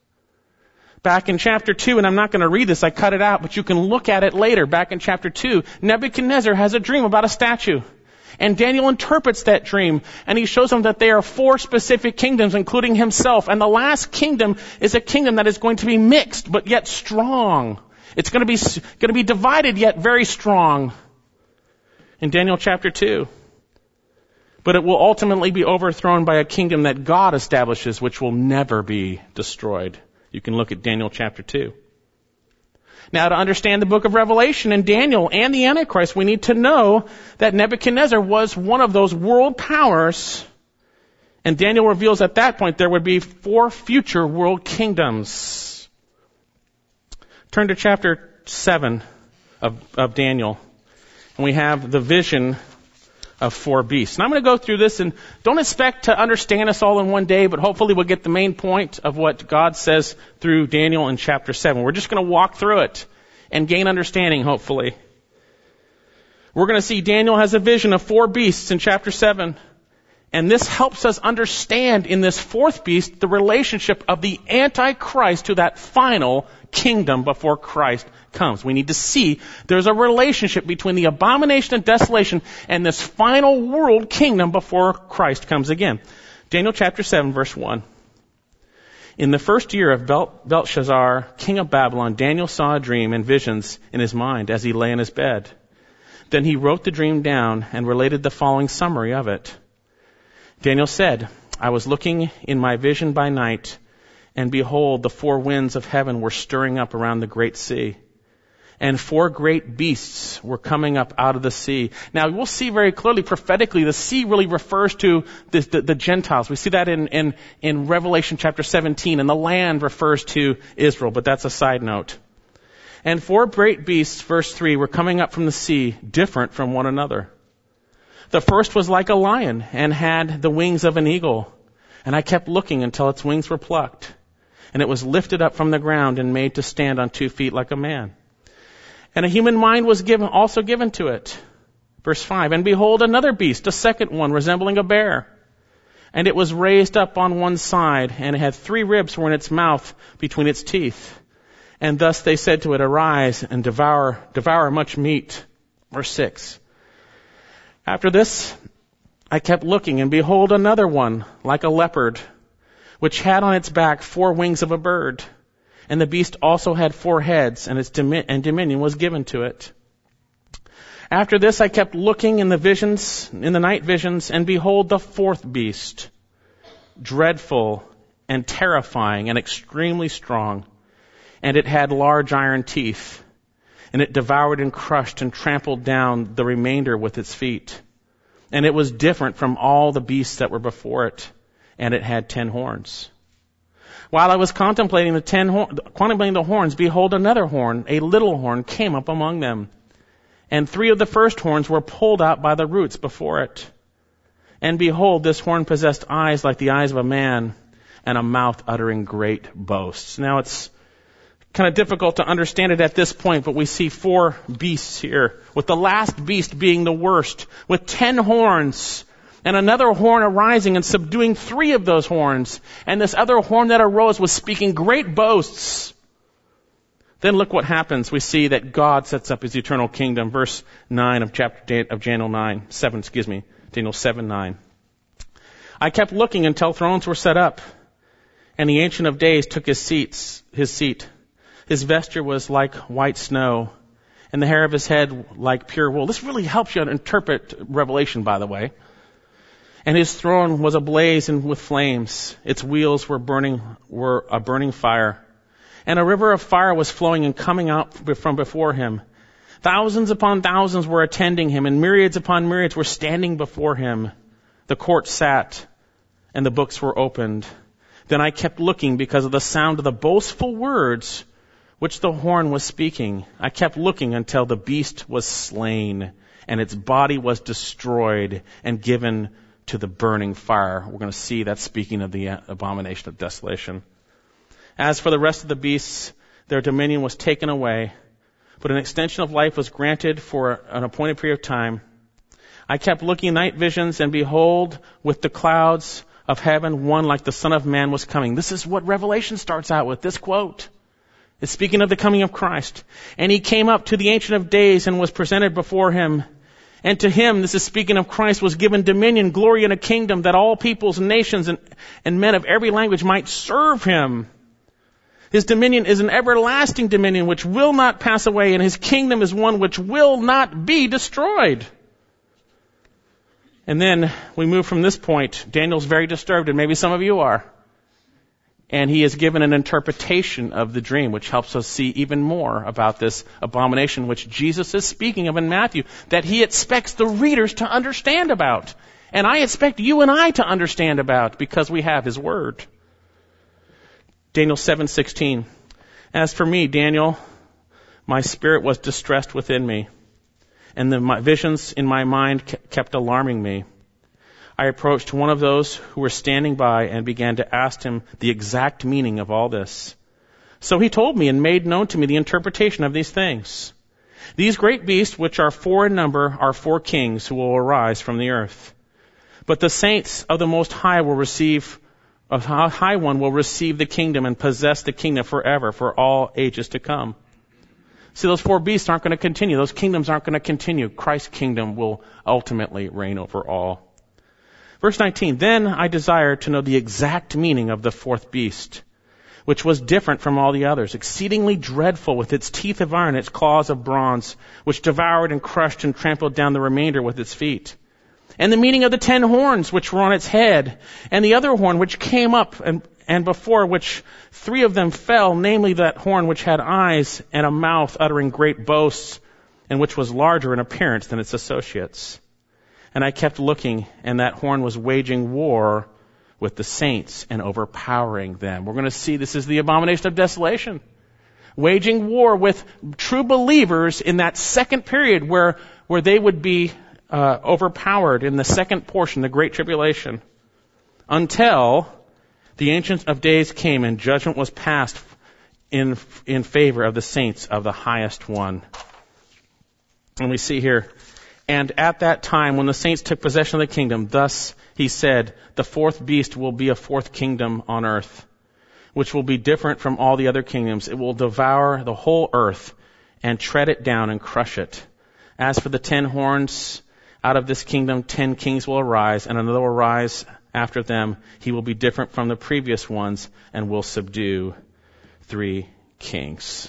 Speaker 1: Back in chapter 2, and I'm not going to read this, I cut it out, but you can look at it later. Back in chapter 2, Nebuchadnezzar has a dream about a statue. And Daniel interprets that dream, and he shows him that there are 4 specific kingdoms, including himself. And the last kingdom is a kingdom that is going to be mixed, but yet strong. It's going to be divided, yet very strong. In Daniel chapter 2. But it will ultimately be overthrown by a kingdom that God establishes, which will never be destroyed. You can look at Daniel chapter 2. Now, to understand the book of Revelation and Daniel and the Antichrist, we need to know that Nebuchadnezzar was one of those world powers. And Daniel reveals at that point there would be 4 future world kingdoms. Turn to chapter 7 of Daniel. And we have the vision of 4 beasts. And I'm going to go through this, and don't expect to understand this all in one day, but hopefully we'll get the main point of what God says through Daniel in chapter 7. We're just going to walk through it and gain understanding, hopefully. We're going to see Daniel has a vision of 4 beasts in chapter 7. And this helps us understand in this 4th beast the relationship of the Antichrist to that final kingdom before Christ comes. We need to see there's a relationship between the abomination of desolation and this final world kingdom before Christ comes again. Daniel chapter 7, verse 1. In the first year of Belshazzar, king of Babylon, Daniel saw a dream and visions in his mind as he lay in his bed. Then he wrote the dream down and related the following summary of it. Daniel said, I was looking in my vision by night, and behold, the 4 winds of heaven were stirring up around the great sea. And 4 great beasts were coming up out of the sea. Now, we'll see very clearly, prophetically, the sea really refers to the Gentiles. We see that in Revelation chapter 17, and the land refers to Israel, but that's a side note. And 4 great beasts, verse 3, were coming up from the sea, different from one another. The first was like a lion and had the wings of an eagle. And I kept looking until its wings were plucked. And it was lifted up from the ground and made to stand on 2 feet like a man. And a human mind was also given to it. Verse 5, and behold, another beast, a second one, resembling a bear. And it was raised up on one side, and it had 3 ribs were in its mouth between its teeth. And thus they said to it, arise and devour much meat. Verse 6. After this, I kept looking, and behold, another one, like a leopard, which had on its back 4 wings of a bird. And the beast also had 4 heads, and its dominion was given to it. After this, I kept looking in the night visions, and behold, the 4th beast, dreadful and terrifying and extremely strong. And it had large iron teeth. And it devoured and crushed and trampled down the remainder with its feet. And it was different from all the beasts that were before it. And it had 10 horns. While I was contemplating the horns, behold, another horn, a little horn, came up among them. And 3 of the first horns were pulled out by the roots before it. And behold, this horn possessed eyes like the eyes of a man, and a mouth uttering great boasts. Now it's kind of difficult to understand it at this point, but we see 4 beasts here, with the last beast being the worst, with 10 horns, and another horn arising and subduing 3 of those horns. And this other horn that arose was speaking great boasts. Then look what happens. We see that God sets up his eternal kingdom. Verse 9 of Daniel 7:9. I kept looking until thrones were set up, and the Ancient of Days took his seat. His vesture was like white snow, and the hair of his head like pure wool. This really helps you interpret Revelation, by the way. And his throne was ablaze with flames. Its wheels were a burning fire. And a river of fire was flowing and coming out from before him. Thousands upon thousands were attending him, and myriads upon myriads were standing before him. The court sat, and the books were opened. Then I kept looking because of the sound of the boastful words which the horn was speaking. I kept looking until the beast was slain, and its body was destroyed and given to the burning fire. We're going to see that speaking of the abomination of desolation. As for the rest of the beasts, their dominion was taken away, but an extension of life was granted for an appointed period of time. I kept looking night visions, and behold, with the clouds of heaven, one like the Son of Man was coming. This is what Revelation starts out with, this quote. It's speaking of the coming of Christ. And he came up to the Ancient of Days and was presented before him. And to him, this is speaking of Christ, was given dominion, glory, and a kingdom, that all peoples, nations, and men of every language might serve him. His dominion is an everlasting dominion which will not pass away, and his kingdom is one which will not be destroyed. And then we move from this point. Daniel's very disturbed, and maybe some of you are. And he is given an interpretation of the dream, which helps us see even more about this abomination, which Jesus is speaking of in Matthew, that he expects the readers to understand about. And I expect you and I to understand about, because we have his word. Daniel 7:16. As for me, Daniel, my spirit was distressed within me, and my visions in my mind kept alarming me. I approached one of those who were standing by and began to ask him the exact meaning of all this. So he told me and made known to me the interpretation of these things. These great beasts, which are 4 in number, are 4 kings who will arise from the earth. But the saints of the Most High a high one will receive the kingdom and possess the kingdom forever, for all ages to come. See, those 4 beasts aren't going to continue. Those kingdoms aren't going to continue. Christ's kingdom will ultimately reign over all. Verse 19, then I desired to know the exact meaning of the 4th beast, which was different from all the others, exceedingly dreadful, with its teeth of iron, its claws of bronze, which devoured and crushed and trampled down the remainder with its feet. And the meaning of the 10 horns which were on its head, and the other horn which came up, and before which 3 of them fell, namely that horn which had eyes and a mouth uttering great boasts, and which was larger in appearance than its associates. And I kept looking, and that horn was waging war with the saints and overpowering them. We're going to see this is the abomination of desolation. Waging war with true believers in that second period where they would be overpowered in the second portion, the Great Tribulation, until the Ancient of Days came and judgment was passed in favor of the saints of the highest one. And we see here, and at that time when the saints took possession of the kingdom, thus he said, the 4th beast will be a 4th kingdom on earth, which will be different from all the other kingdoms. It will devour the whole earth and tread it down and crush it. As for the 10 horns, out of this kingdom 10 kings will arise, and another will rise after them. He will be different from the previous ones and will subdue 3 kings.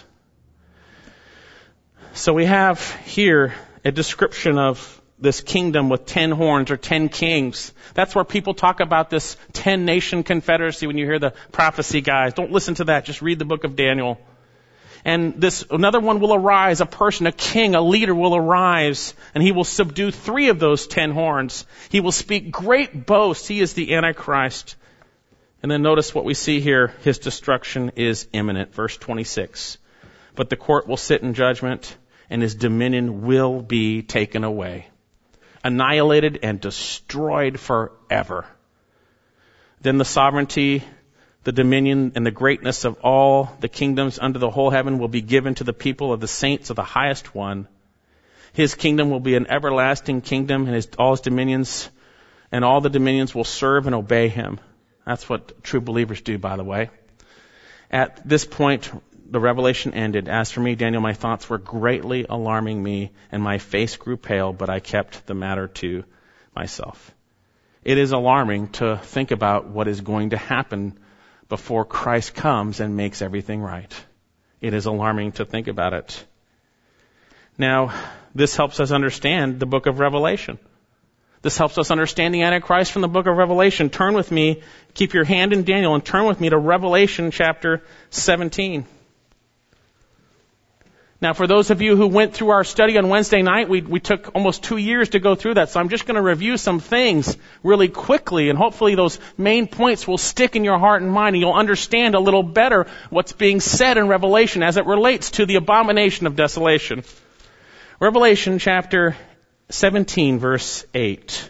Speaker 1: So we have here a description of this kingdom with 10 horns or 10 kings. That's where people talk about this 10-nation confederacy when you hear the prophecy guys. Don't listen to that. Just read the book of Daniel. And another one will arise, a person, a king, a leader will arise, and he will subdue 3 of those 10 horns. He will speak great boasts. He is the Antichrist. And then notice what we see here. His destruction is imminent. Verse 26. But the court will sit in judgment, and his dominion will be taken away, annihilated and destroyed forever. Then the sovereignty, the dominion, and the greatness of all the kingdoms under the whole heaven will be given to the people of the saints of the highest one. His kingdom will be an everlasting kingdom, and all his dominions, and all the dominions will serve and obey him. That's what true believers do, by the way. At this point, the revelation ended. As for me, Daniel, my thoughts were greatly alarming me, and my face grew pale, but I kept the matter to myself. It is alarming to think about what is going to happen before Christ comes and makes everything right. It is alarming to think about it. Now, this helps us understand the book of Revelation. This helps us understand the Antichrist from the book of Revelation. Turn with me, keep your hand in Daniel, and turn with me to Revelation chapter 17. Now, for those of you who went through our study on Wednesday night, we took almost 2 years to go through that, so I'm just going to review some things really quickly, and hopefully those main points will stick in your heart and mind, and you'll understand a little better what's being said in Revelation as it relates to the abomination of desolation. Revelation chapter 17, verse 8.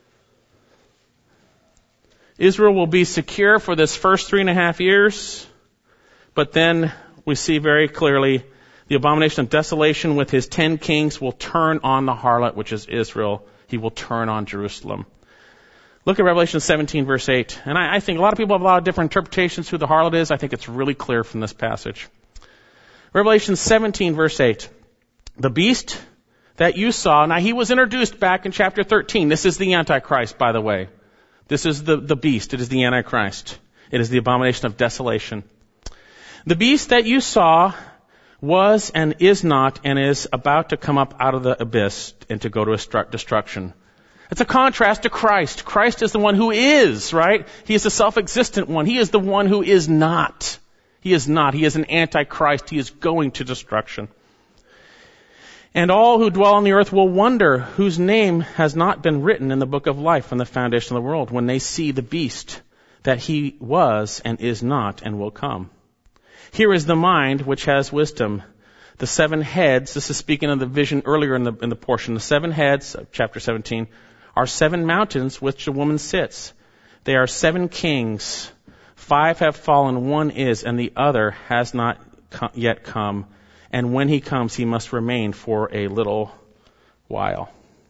Speaker 1: Israel will be secure for this first 3.5 years, but then we see very clearly the abomination of desolation with his 10 kings will turn on the harlot, which is Israel. He will turn on Jerusalem. Look at Revelation 17, verse 8. And I think a lot of people have a lot of different interpretations who the harlot is. I think it's really clear from this passage. Revelation 17, verse 8. The beast that you saw, now he was introduced back in chapter 13. This is the Antichrist, by the way. This is the beast. It is the Antichrist. It is the abomination of desolation. The beast that you saw was and is not and is about to come up out of the abyss and to go to destruction. It's a contrast to Christ. Christ is the one who is, right? He is the self-existent one. He is the one who is not. He is not. He is an Antichrist. He is going to destruction. And all who dwell on the earth will wonder whose name has not been written in the book of life from the foundation of the world when they see the beast that he was and is not and will come. Here is the mind which has wisdom. The 7 heads, this is speaking of the vision earlier in the portion, the 7 heads of chapter 17 are 7 mountains which the woman sits. They are 7 kings. 5 have fallen, 1 is, and the other has not yet come. And when he comes, he must remain for a little while.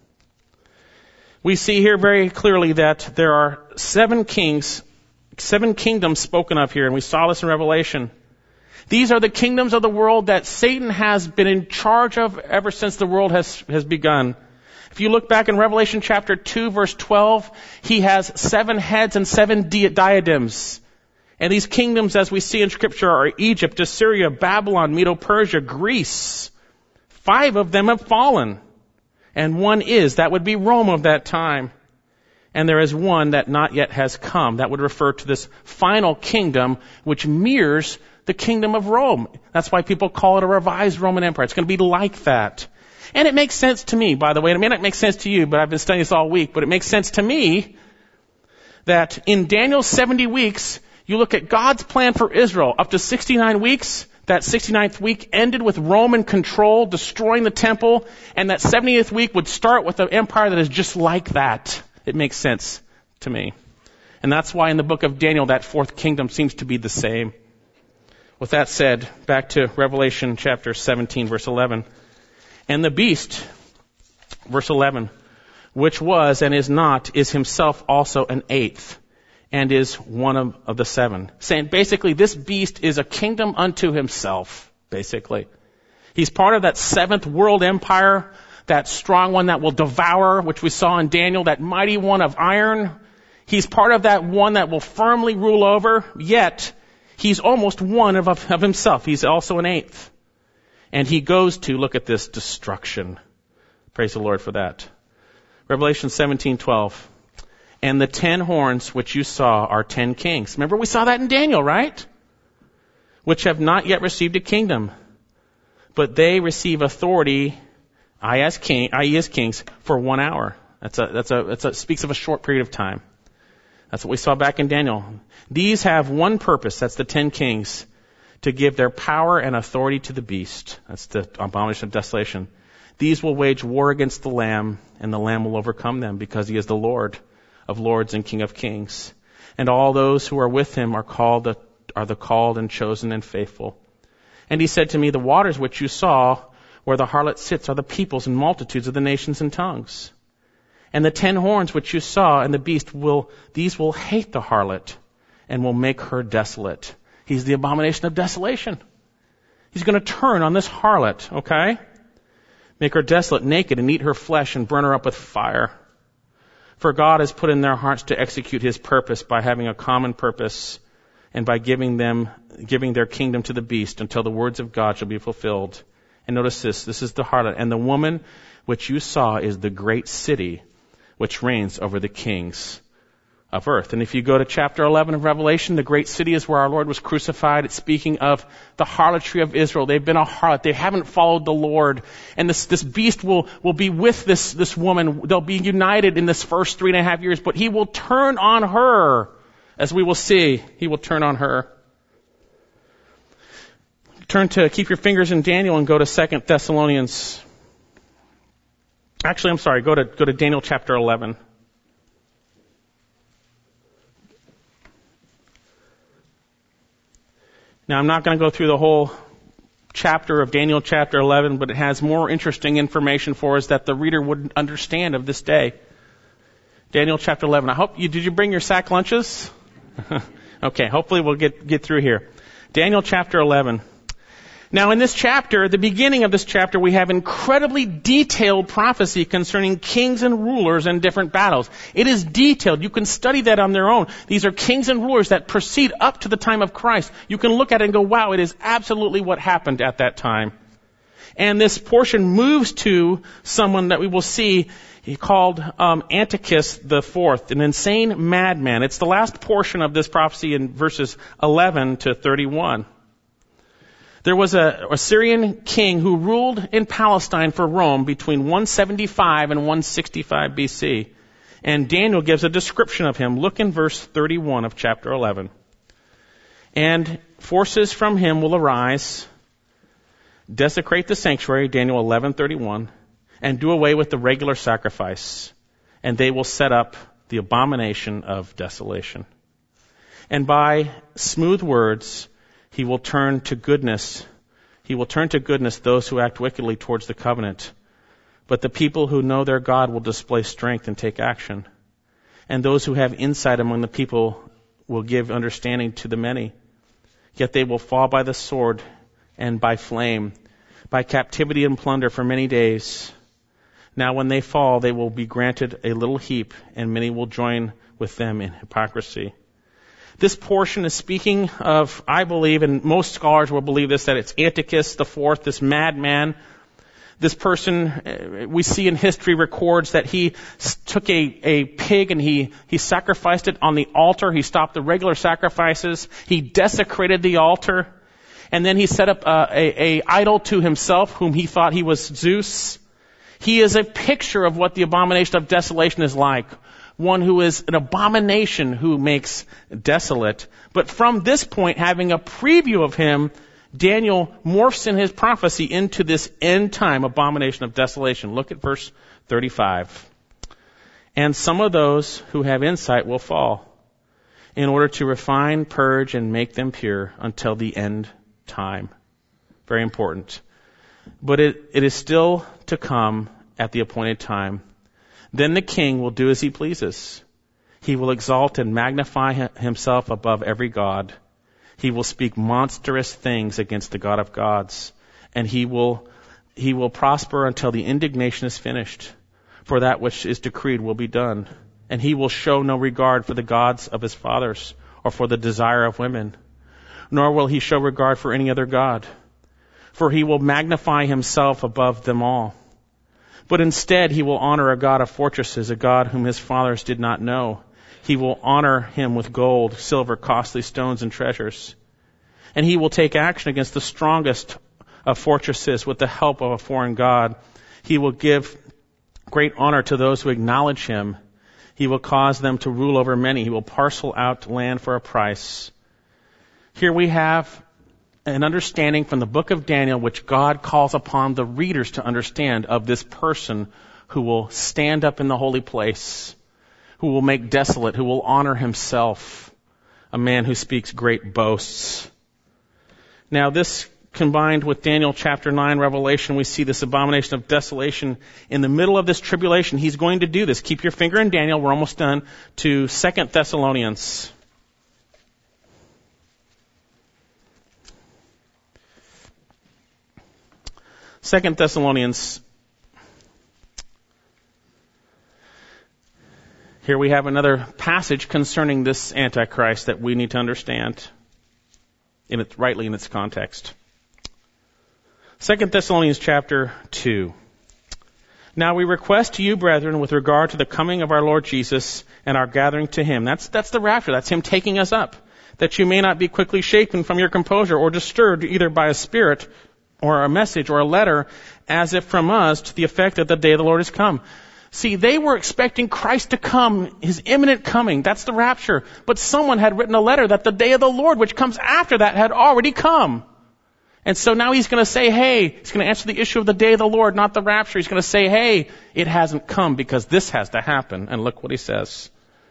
Speaker 1: We see here very clearly that there are 7 kings, 7 kingdoms spoken of here, and we saw this in Revelation. These are the kingdoms of the world that Satan has been in charge of ever since the world has begun. If you look back in Revelation chapter 2, verse 12, he has 7 heads and 7 diadems. And these kingdoms, as we see in Scripture, are Egypt, Assyria, Babylon, Medo-Persia, Greece. 5 of them have fallen. And 1 is. That would be Rome of that time. And there is 1 that not yet has come. That would refer to this final kingdom, which mirrors the kingdom of Rome. That's why people call it a revised Roman Empire. It's going to be like that. And it makes sense to me, by the way. It may not make sense to you, but I've been studying this all week. But it makes sense to me that in Daniel's 70 weeks, you look at God's plan for Israel up to 69 weeks. That 69th week ended with Roman control, destroying the temple. And that 70th week would start with an empire that is just like that. It makes sense to me. And that's why in the book of Daniel, that 4th kingdom seems to be the same. With that said, back to Revelation chapter 17, verse 11. And the beast, verse 11, which was and is not, is himself also an 8th, and is one of the 7. Saying basically this beast is a kingdom unto himself, basically. He's part of that 7th world empire, that strong one that will devour, which we saw in Daniel, that mighty one of iron. He's part of that one that will firmly rule over, yet he's almost one of himself. He's also an 8th. And he goes to, look at this, destruction. Praise the Lord for that. Revelation 17:12. And the 10 horns which you saw are 10 kings. Remember we saw that in Daniel, right? Which have not yet received a kingdom. But they receive authority, I as kings, for 1 hour. That speaks of a short period of time. That's what we saw back in Daniel. These have one purpose, that's the 10 kings, to give their power and authority to the beast. That's the abomination of desolation. These will wage war against the Lamb, and the Lamb will overcome them, because he is the Lord of lords and King of kings. And all those who are with him are the called and chosen and faithful. And he said to me, the waters which you saw, where the harlot sits, are the peoples and multitudes of the nations and tongues. And the 10 horns which you saw and the beast these will hate the harlot and will make her desolate. He's the abomination of desolation. He's going to turn on this harlot, okay? Make her desolate, naked, and eat her flesh and burn her up with fire. For God has put in their hearts to execute his purpose by having a common purpose and by giving their kingdom to the beast until the words of God shall be fulfilled. And notice this is the harlot. And the woman which you saw is the great city which reigns over the kings of earth. And if you go to chapter 11 of Revelation, the great city is where our Lord was crucified. It's speaking of the harlotry of Israel. They've been a harlot. They haven't followed the Lord. And this beast will be with this woman. They'll be united in this first 3.5 years, but he will turn on her. As we will see, he will turn on her. Keep your fingers in Daniel and go to 2 Thessalonians. Actually, I'm sorry, go to Daniel chapter 11. Now, I'm not going to go through the whole chapter of Daniel chapter 11, but it has more interesting information for us that the reader wouldn't understand of this day. Daniel chapter 11. Did you bring your sack lunches? Okay, hopefully we'll get through here. Daniel chapter 11. Now in this chapter, the beginning of this chapter, we have incredibly detailed prophecy concerning kings and rulers and different battles. It is detailed. You can study that on their own. These are kings and rulers that proceed up to the time of Christ. You can look at it and go, wow, it is absolutely what happened at that time. And this portion moves to someone that we will see called Antiochus IV, an insane madman. It's the last portion of this prophecy in verses 11 to 31. There was a Syrian king who ruled in Palestine for Rome between 175 and 165 BC. And Daniel gives a description of him. Look in verse 31 of chapter 11. And forces from him will arise, desecrate the sanctuary, Daniel 11:31, and do away with the regular sacrifice. And they will set up the abomination of desolation. And by smooth words, he will turn to goodness. He will turn to goodness those who act wickedly towards the covenant. But the people who know their God will display strength and take action. And those who have insight among the people will give understanding to the many. Yet they will fall by the sword and by flame, by captivity and plunder for many days. Now when they fall, they will be granted a little heap, and many will join with them in hypocrisy. This portion is speaking of, I believe, and most scholars will believe this, that it's Antiochus IV, this madman. This person, we see in history, records that he took a pig and he sacrificed it on the altar. He stopped the regular sacrifices. He desecrated the altar. And then he set up a idol to himself, whom he thought he was Zeus. He is a picture of what the abomination of desolation is like. One who is an abomination who makes desolate. But from this point, having a preview of him, Daniel morphs in his prophecy into this end time abomination of desolation. Look at verse 35. And some of those who have insight will fall, in order to refine, purge, and make them pure until the end time. Very important. But it is still to come at the appointed time. Then the king will do as he pleases. He will exalt and magnify himself above every god. He will speak monstrous things against the God of gods. And he will prosper until the indignation is finished. For that which is decreed will be done. And he will show no regard for the gods of his fathers, or for the desire of women. Nor will he show regard for any other god. For he will magnify himself above them all. But instead he will honor a God of fortresses, a God whom his fathers did not know. He will honor him with gold, silver, costly stones, and treasures. And he will take action against the strongest of fortresses with the help of a foreign god. He will give great honor to those who acknowledge him. He will cause them to rule over many. He will parcel out land for a price. Here we have an understanding from the book of Daniel, which God calls upon the readers to understand, of this person who will stand up in the holy place, who will make desolate, who will honor himself, a man who speaks great boasts. Now this combined with Daniel chapter 9 Revelation, we see this abomination of desolation in the middle of this tribulation. He's going to do this. Keep your finger in Daniel. We're almost done. To 2 Thessalonians. Second Thessalonians. Here we have another passage concerning this Antichrist that we need to understand rightly in its context. 2 Thessalonians chapter 2. Now we request to you, brethren, with regard to the coming of our Lord Jesus and our gathering to him. That's the rapture. That's him taking us up. That you may not be quickly shaken from your composure or disturbed either by a spirit or a message or a letter, as if from us, to the effect that the day of the Lord is come. See, they were expecting Christ to come, his imminent coming. That's the rapture. But someone had written a letter that the day of the Lord, which comes after that, had already come. And so now he's going to say, hey, he's going to answer the issue of the day of the Lord, not the rapture. He's going to say, hey, it hasn't come because this has to happen. And look what he says.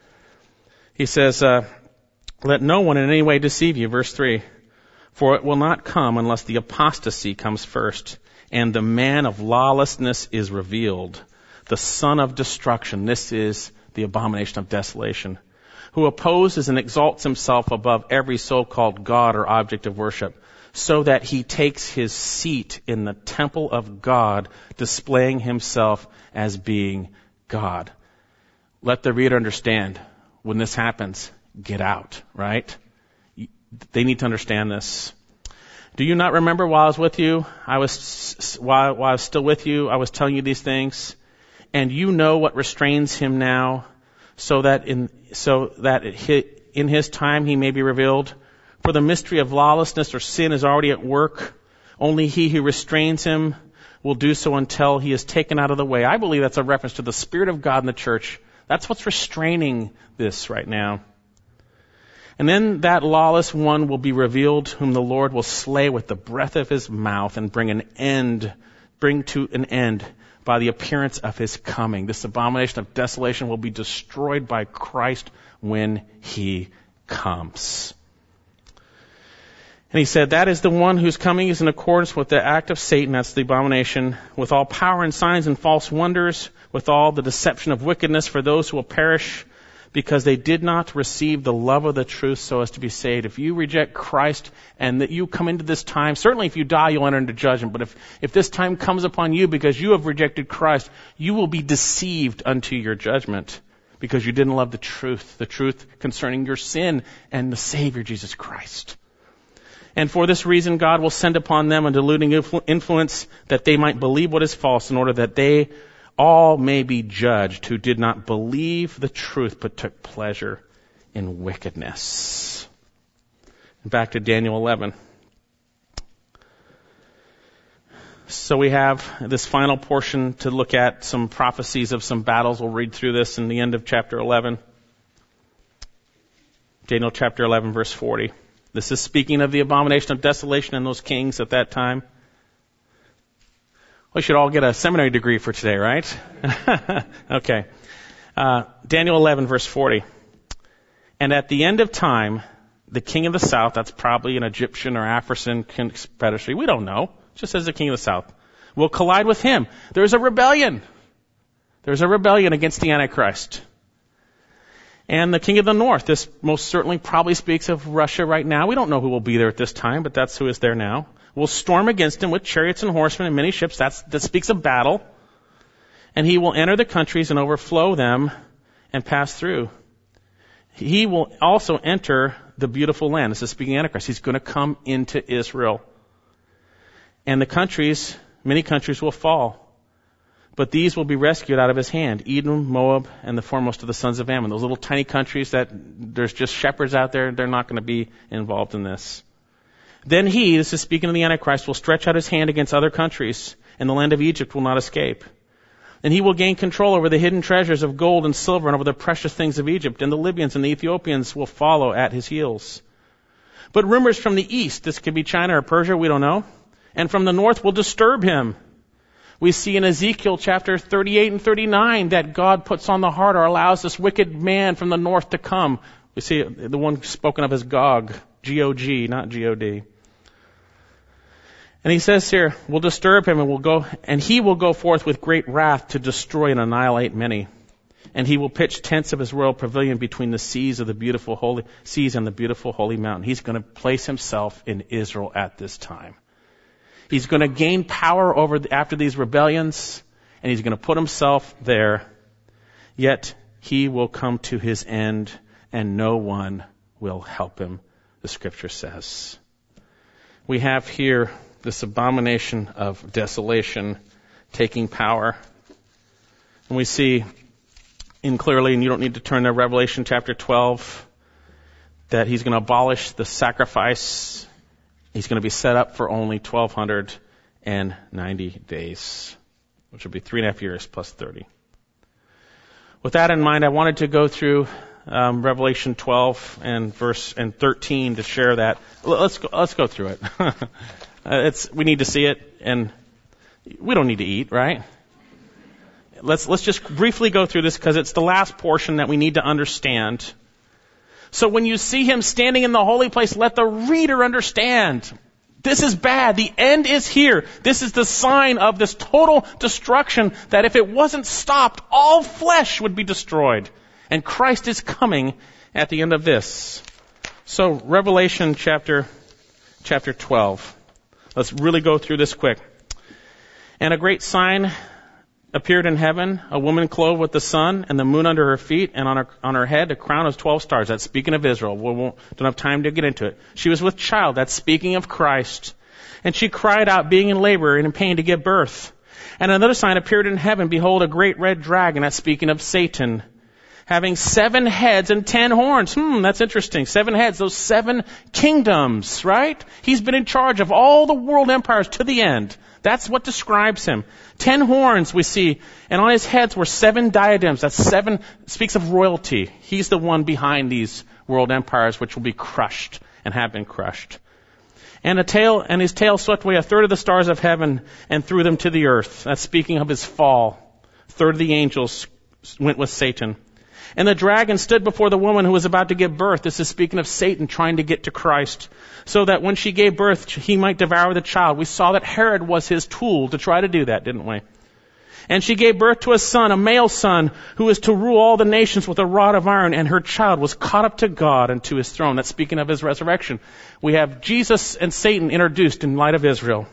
Speaker 1: He says, let no one in any way deceive you. Verse 3. For it will not come unless the apostasy comes first, and the man of lawlessness is revealed, the son of destruction. This is the abomination of desolation, who opposes and exalts himself above every so-called God or object of worship, so that he takes his seat in the temple of God, displaying himself as being God. Let the reader understand, when this happens, get out, right? They need to understand this. Do you not remember while I was with you, while I was still with you, I was telling you these things? And you know what restrains him now, so that in his time he may be revealed. For the mystery of lawlessness or sin is already at work. Only he who restrains him will do so until he is taken out of the way. I believe that's a reference to the Spirit of God in the church. That's what's restraining this right now. And then that lawless one will be revealed, whom the Lord will slay with the breath of his mouth and bring to an end by the appearance of his coming. This abomination of desolation will be destroyed by Christ when he comes. And he said, that is the one whose coming is in accordance with the act of Satan, that's the abomination, with all power and signs and false wonders, with all the deception of wickedness for those who will perish, because they did not receive the love of the truth so as to be saved. If you reject Christ and that you come into this time, certainly if you die, you'll enter into judgment. But if this time comes upon you because you have rejected Christ, you will be deceived unto your judgment because you didn't love the truth concerning your sin and the Savior, Jesus Christ. And for this reason, God will send upon them a deluding influence that they might believe what is false, in order that they all may be judged who did not believe the truth but took pleasure in wickedness. Back to Daniel 11. So we have this final portion to look at, some prophecies of some battles. We'll read through this in the end of chapter 11. Daniel chapter 11, verse 40. This is speaking of the abomination of desolation and those kings at that time. We should all get a seminary degree for today, right? Okay. Daniel 11, verse 40. And at the end of time, the king of the south, that's probably an Egyptian or African confederacy, we don't know, it just says the king of the south, will collide with him. There's a rebellion. There's a rebellion against the Antichrist. And the king of the north, this most certainly probably speaks of Russia right now. We don't know who will be there at this time, but that's who is there now. Will storm against him with chariots and horsemen and many ships. That speaks of battle. And he will enter the countries and overflow them and pass through. He will also enter the beautiful land. This is speaking of Antichrist. He's going to come into Israel. And the countries, many countries will fall. But these will be rescued out of his hand. Edom, Moab, and the foremost of the sons of Ammon. Those little tiny countries that there's just shepherds out there, they're not going to be involved in this. Then he, this is speaking of the Antichrist, will stretch out his hand against other countries, and the land of Egypt will not escape. And he will gain control over the hidden treasures of gold and silver and over the precious things of Egypt. And the Libyans and the Ethiopians will follow at his heels. But rumors from the east, this could be China or Persia, we don't know, and from the north will disturb him. We see in Ezekiel chapter 38 and 39 that God puts on the heart or allows this wicked man from the north to come. We see the one spoken of as Gog, G-O-G, not G-O-D. And he says here, will disturb him and he will go forth with great wrath to destroy and annihilate many. And he will pitch tents of his royal pavilion between the seas and the beautiful holy mountain. He's going to place himself in Israel at this time. He's going to gain power after these rebellions, and he's going to put himself there. Yet he will come to his end, and no one will help him, the scripture says. We have here this abomination of desolation taking power. And we see clearly, and you don't need to turn to Revelation chapter 12, that he's going to abolish the sacrifice. He's going to be set up for only 1,290 days, which will be 3.5 years plus 30. With that in mind, I wanted to go through Revelation 12 and verse 13 to share that. Let's go through it. We need to see it, and we don't need to eat, right? Let's just briefly go through this because it's the last portion that we need to understand. So when you see him standing in the holy place, let the reader understand. This is bad. The end is here. This is the sign of this total destruction that if it wasn't stopped, all flesh would be destroyed. And Christ is coming at the end of this. So Revelation chapter 12. Let's really go through this quick. And a great sign appeared in heaven, a woman clothed with the sun and the moon under her feet, and on her head a crown of 12 stars. That's speaking of Israel. Don't have time to get into it. She was with child. That's speaking of Christ. And she cried out, being in labor and in pain to give birth. And another sign appeared in heaven. Behold, a great red dragon. That's speaking of Satan, having 7 heads and 10 horns. That's interesting. 7 heads, those 7 kingdoms, right? He's been in charge of all the world empires to the end. That's what describes him. 10 horns we see, and on his heads were 7 diadems. That's 7, speaks of royalty. He's the one behind these world empires which will be crushed and have been crushed. And his tail swept away 1/3 of the stars of heaven and threw them to the earth. That's speaking of his fall. 1/3 of the angels went with Satan. And the dragon stood before the woman who was about to give birth. This is speaking of Satan trying to get to Christ, so that when she gave birth, he might devour the child. We saw that Herod was his tool to try to do that, didn't we? And she gave birth to a son, a male son, who is to rule all the nations with a rod of iron, and her child was caught up to God and to his throne. That's speaking of his resurrection. We have Jesus and Satan introduced in light of Israel.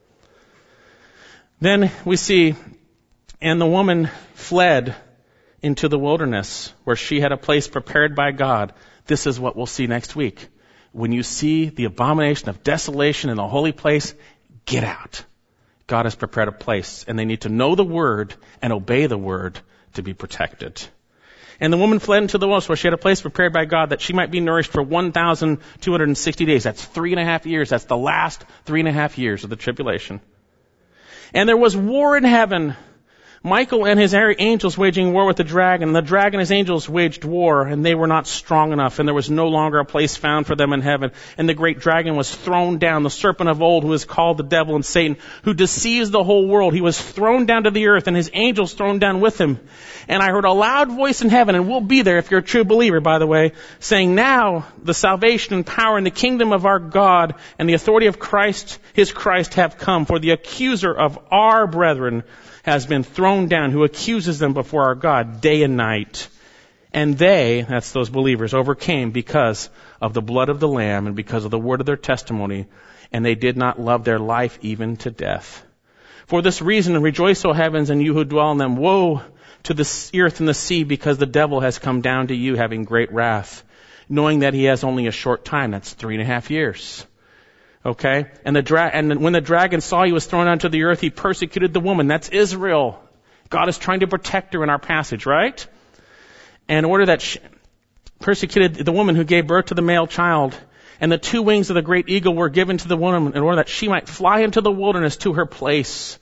Speaker 1: Then we see, and the woman fled into the wilderness, where she had a place prepared by God. This is what we'll see next week. When you see the abomination of desolation in the holy place, get out. God has prepared a place, and they need to know the word and obey the word to be protected. And the woman fled into the wilderness, where she had a place prepared by God that she might be nourished for 1,260 days. That's 3.5 years. That's the last 3.5 years of the tribulation. And there was war in heaven. Michael and his angels waging war with the dragon. And the dragon and his angels waged war, and they were not strong enough, and there was no longer a place found for them in heaven. And the great dragon was thrown down, the serpent of old, who is called the devil and Satan, who deceives the whole world. He was thrown down to the earth, and his angels thrown down with him. And I heard a loud voice in heaven, and we'll be there if you're a true believer, by the way, saying, now the salvation and power and the kingdom of our God and the authority of Christ, his Christ, have come. For the accuser of our brethren has been thrown down, who accuses them before our God day and night. And they, that's those believers, overcame because of the blood of the Lamb and because of the word of their testimony, and they did not love their life even to death. For this reason, rejoice, O heavens, and you who dwell in them. Woe to the earth and the sea, because the devil has come down to you, having great wrath, knowing that he has only a short time. That's 3.5 years. Okay? And when the dragon saw he was thrown onto the earth, he persecuted the woman. That's Israel. God is trying to protect her in our passage, right? And in order that she persecuted the woman who gave birth to the male child. And the 2 wings of the great eagle were given to the woman in order that she might fly into the wilderness to her place,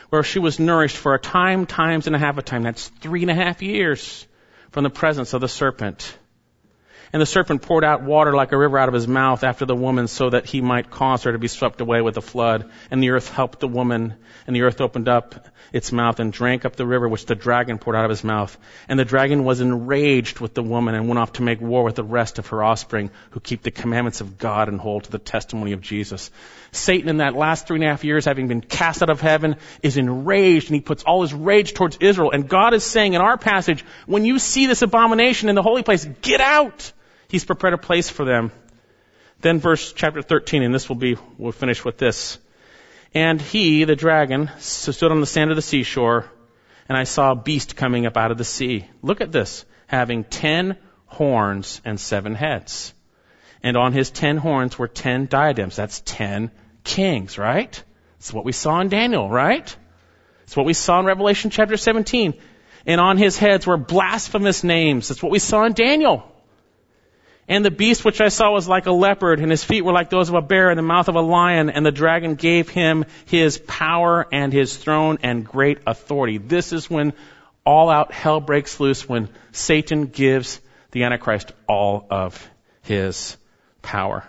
Speaker 1: where she was nourished for a time, times and a half a time. That's 3.5 years from the presence of the serpent. And the serpent poured out water like a river out of his mouth after the woman so that he might cause her to be swept away with the flood. And the earth helped the woman, and the earth opened up its mouth and drank up the river which the dragon poured out of his mouth. And the dragon was enraged with the woman and went off to make war with the rest of her offspring who keep the commandments of God and hold to the testimony of Jesus. Satan in that last 3.5 years, having been cast out of heaven, is enraged, and he puts all his rage towards Israel. And God is saying in our passage, when you see this abomination in the holy place, get out! He's prepared a place for them. Then chapter 13, and we'll finish with this. And he, the dragon, stood on the sand of the seashore, and I saw a beast coming up out of the sea. Look at this, having 10 horns and 7 heads. And on his 10 horns were 10 diadems. That's 10 kings, right? It's what we saw in Daniel, right? It's what we saw in Revelation chapter 17. And on his heads were blasphemous names. That's what we saw in Daniel. And the beast which I saw was like a leopard, and his feet were like those of a bear, and the mouth of a lion. And the dragon gave him his power and his throne and great authority. This is when all out hell breaks loose, when Satan gives the Antichrist all of his power.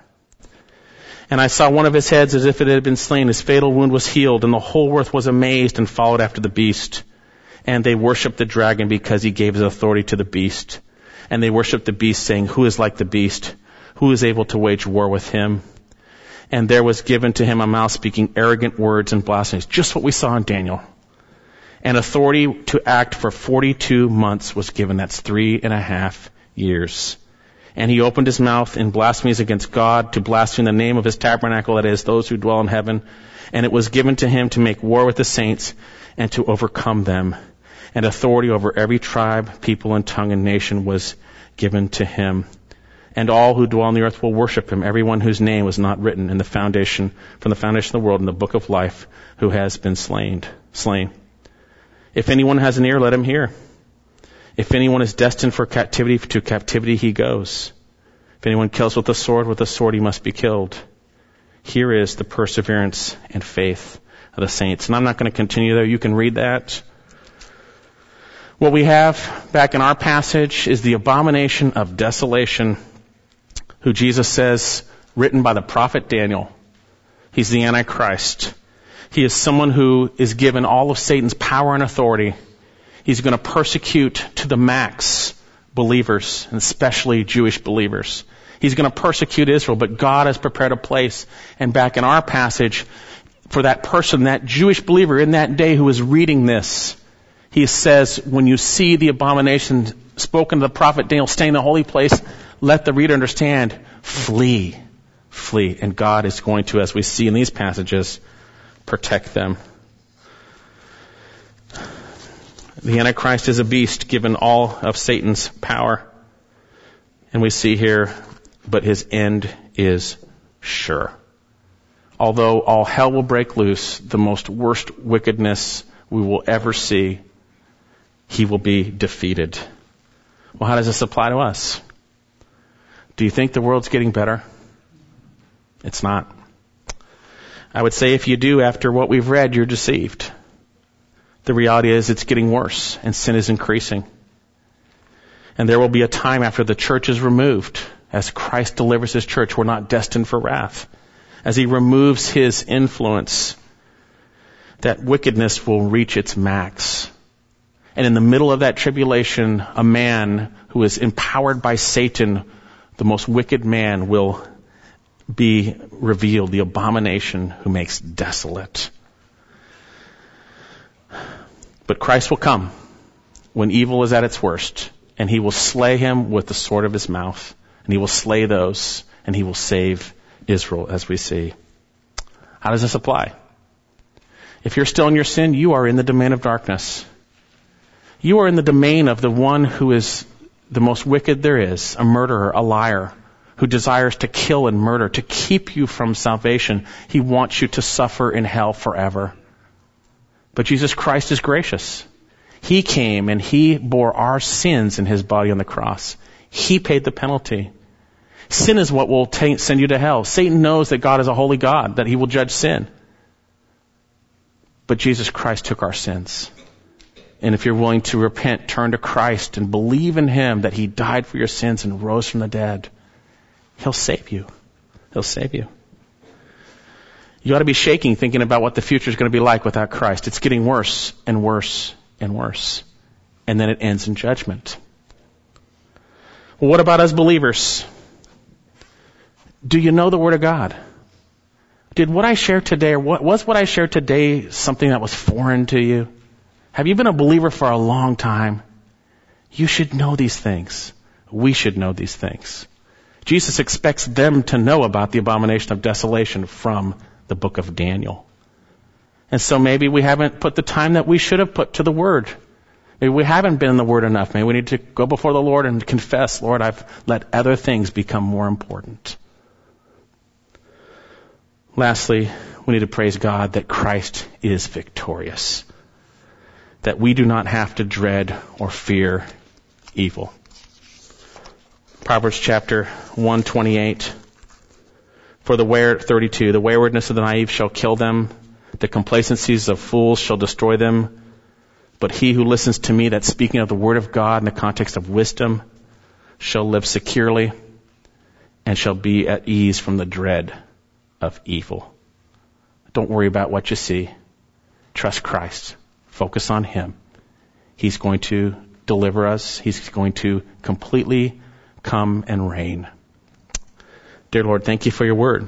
Speaker 1: And I saw one of his heads as if it had been slain. His fatal wound was healed, and the whole earth was amazed and followed after the beast. And they worshipped the dragon because he gave his authority to the beast. And they worshiped the beast, saying, who is like the beast? Who is able to wage war with him? And there was given to him a mouth speaking arrogant words and blasphemies. Just what we saw in Daniel. And authority to act for 42 months was given. That's 3.5 years. And he opened his mouth in blasphemies against God, to blaspheme the name of his tabernacle, that is, those who dwell in heaven. And it was given to him to make war with the saints and to overcome them. And authority over every tribe, people, and tongue and nation was given to him. And all who dwell on the earth will worship him, everyone whose name was not written from the foundation of the world in the book of life, who has been slain. If anyone has an ear, let him hear. If anyone is destined for captivity, to captivity he goes. If anyone kills with the sword he must be killed. Here is the perseverance and faith of the saints. And I'm not going to continue there. You can read that. What we have back in our passage is the abomination of desolation, who Jesus says, written by the prophet Daniel. He's the Antichrist. He is someone who is given all of Satan's power and authority. He's going to persecute to the max believers, and especially Jewish believers. He's going to persecute Israel, but God has prepared a place. And back in our passage, for that person, that Jewish believer in that day who is reading this, he says, when you see the abomination spoken to the prophet Daniel staying in the holy place, let the reader understand, flee. And God is going to, as we see in these passages, protect them. The Antichrist is a beast given all of Satan's power. And we see here, but his end is sure. Although all hell will break loose, the most worst wickedness we will ever see, he will be defeated. Well, how does this apply to us? Do you think the world's getting better? It's not. I would say if you do, after what we've read, you're deceived. The reality is it's getting worse, and sin is increasing. And there will be a time after the church is removed, as Christ delivers his church. We're not destined for wrath. As he removes his influence, that wickedness will reach its max. And in the middle of that tribulation, a man who is empowered by Satan, the most wicked man, will be revealed, the abomination who makes desolate. But Christ will come when evil is at its worst, and he will slay him with the sword of his mouth, and he will slay those, and he will save Israel, as we see. How does this apply? If you're still in your sin, you are in the domain of darkness. You are in the domain of the one who is the most wicked there is, a murderer, a liar, who desires to kill and murder, to keep you from salvation. He wants you to suffer in hell forever. But Jesus Christ is gracious. He came and he bore our sins in his body on the cross. He paid the penalty. Sin is what will send you to hell. Satan knows that God is a holy God, that he will judge sin. But Jesus Christ took our sins. And if you're willing to repent, turn to Christ and believe in Him that He died for your sins and rose from the dead, He'll save you. He'll save you. You ought to be shaking thinking about what the future is going to be like without Christ. It's getting worse and worse and worse. And then it ends in judgment. Well, what about us believers? Do you know the Word of God? Did what I shared today, or was what I shared today something that was foreign to you? Have you been a believer for a long time? You should know these things. We should know these things. Jesus expects them to know about the abomination of desolation from the book of Daniel. And so maybe we haven't put the time that we should have put to the Word. Maybe we haven't been in the Word enough. Maybe we need to go before the Lord and confess, Lord, I've let other things become more important. Lastly, we need to praise God that Christ is victorious. That we do not have to dread or fear evil. Proverbs chapter 128. For the 32, the waywardness of the naive shall kill them. The complacencies of fools shall destroy them. But he who listens to me, that's speaking of the word of God in the context of wisdom, shall live securely and shall be at ease from the dread of evil. Don't worry about what you see. Trust Christ. Focus on Him. He's going to deliver us. He's going to completely come and reign. Dear Lord, thank you for your word.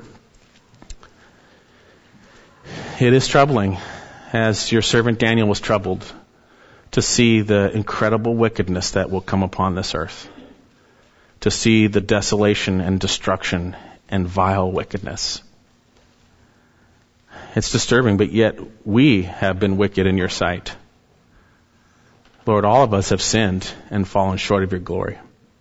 Speaker 1: It is troubling, as your servant Daniel was troubled, to see the incredible wickedness that will come upon this earth. To see the desolation and destruction and vile wickedness. It's disturbing, but yet we have been wicked in your sight. Lord, all of us have sinned and fallen short of your glory.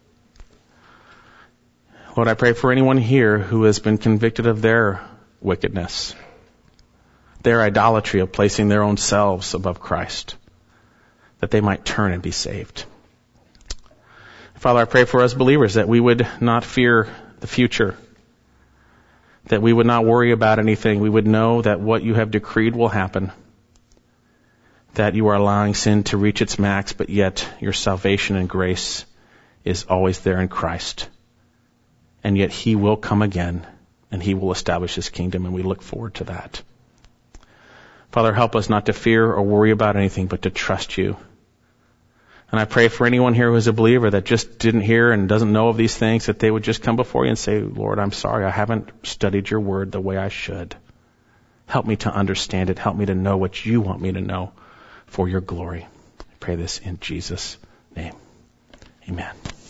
Speaker 1: Lord, I pray for anyone here who has been convicted of their wickedness, their idolatry of placing their own selves above Christ, that they might turn and be saved. Father, I pray for us believers that we would not fear the future, that we would not worry about anything. We would know that what you have decreed will happen, that you are allowing sin to reach its max, but yet your salvation and grace is always there in Christ. And yet He will come again, and He will establish His kingdom, and we look forward to that. Father, help us not to fear or worry about anything, but to trust you. And I pray for anyone here who is a believer that just didn't hear and doesn't know of these things, that they would just come before you and say, Lord, I'm sorry, I haven't studied your word the way I should. Help me to understand it. Help me to know what you want me to know for your glory. I pray this in Jesus' name. Amen.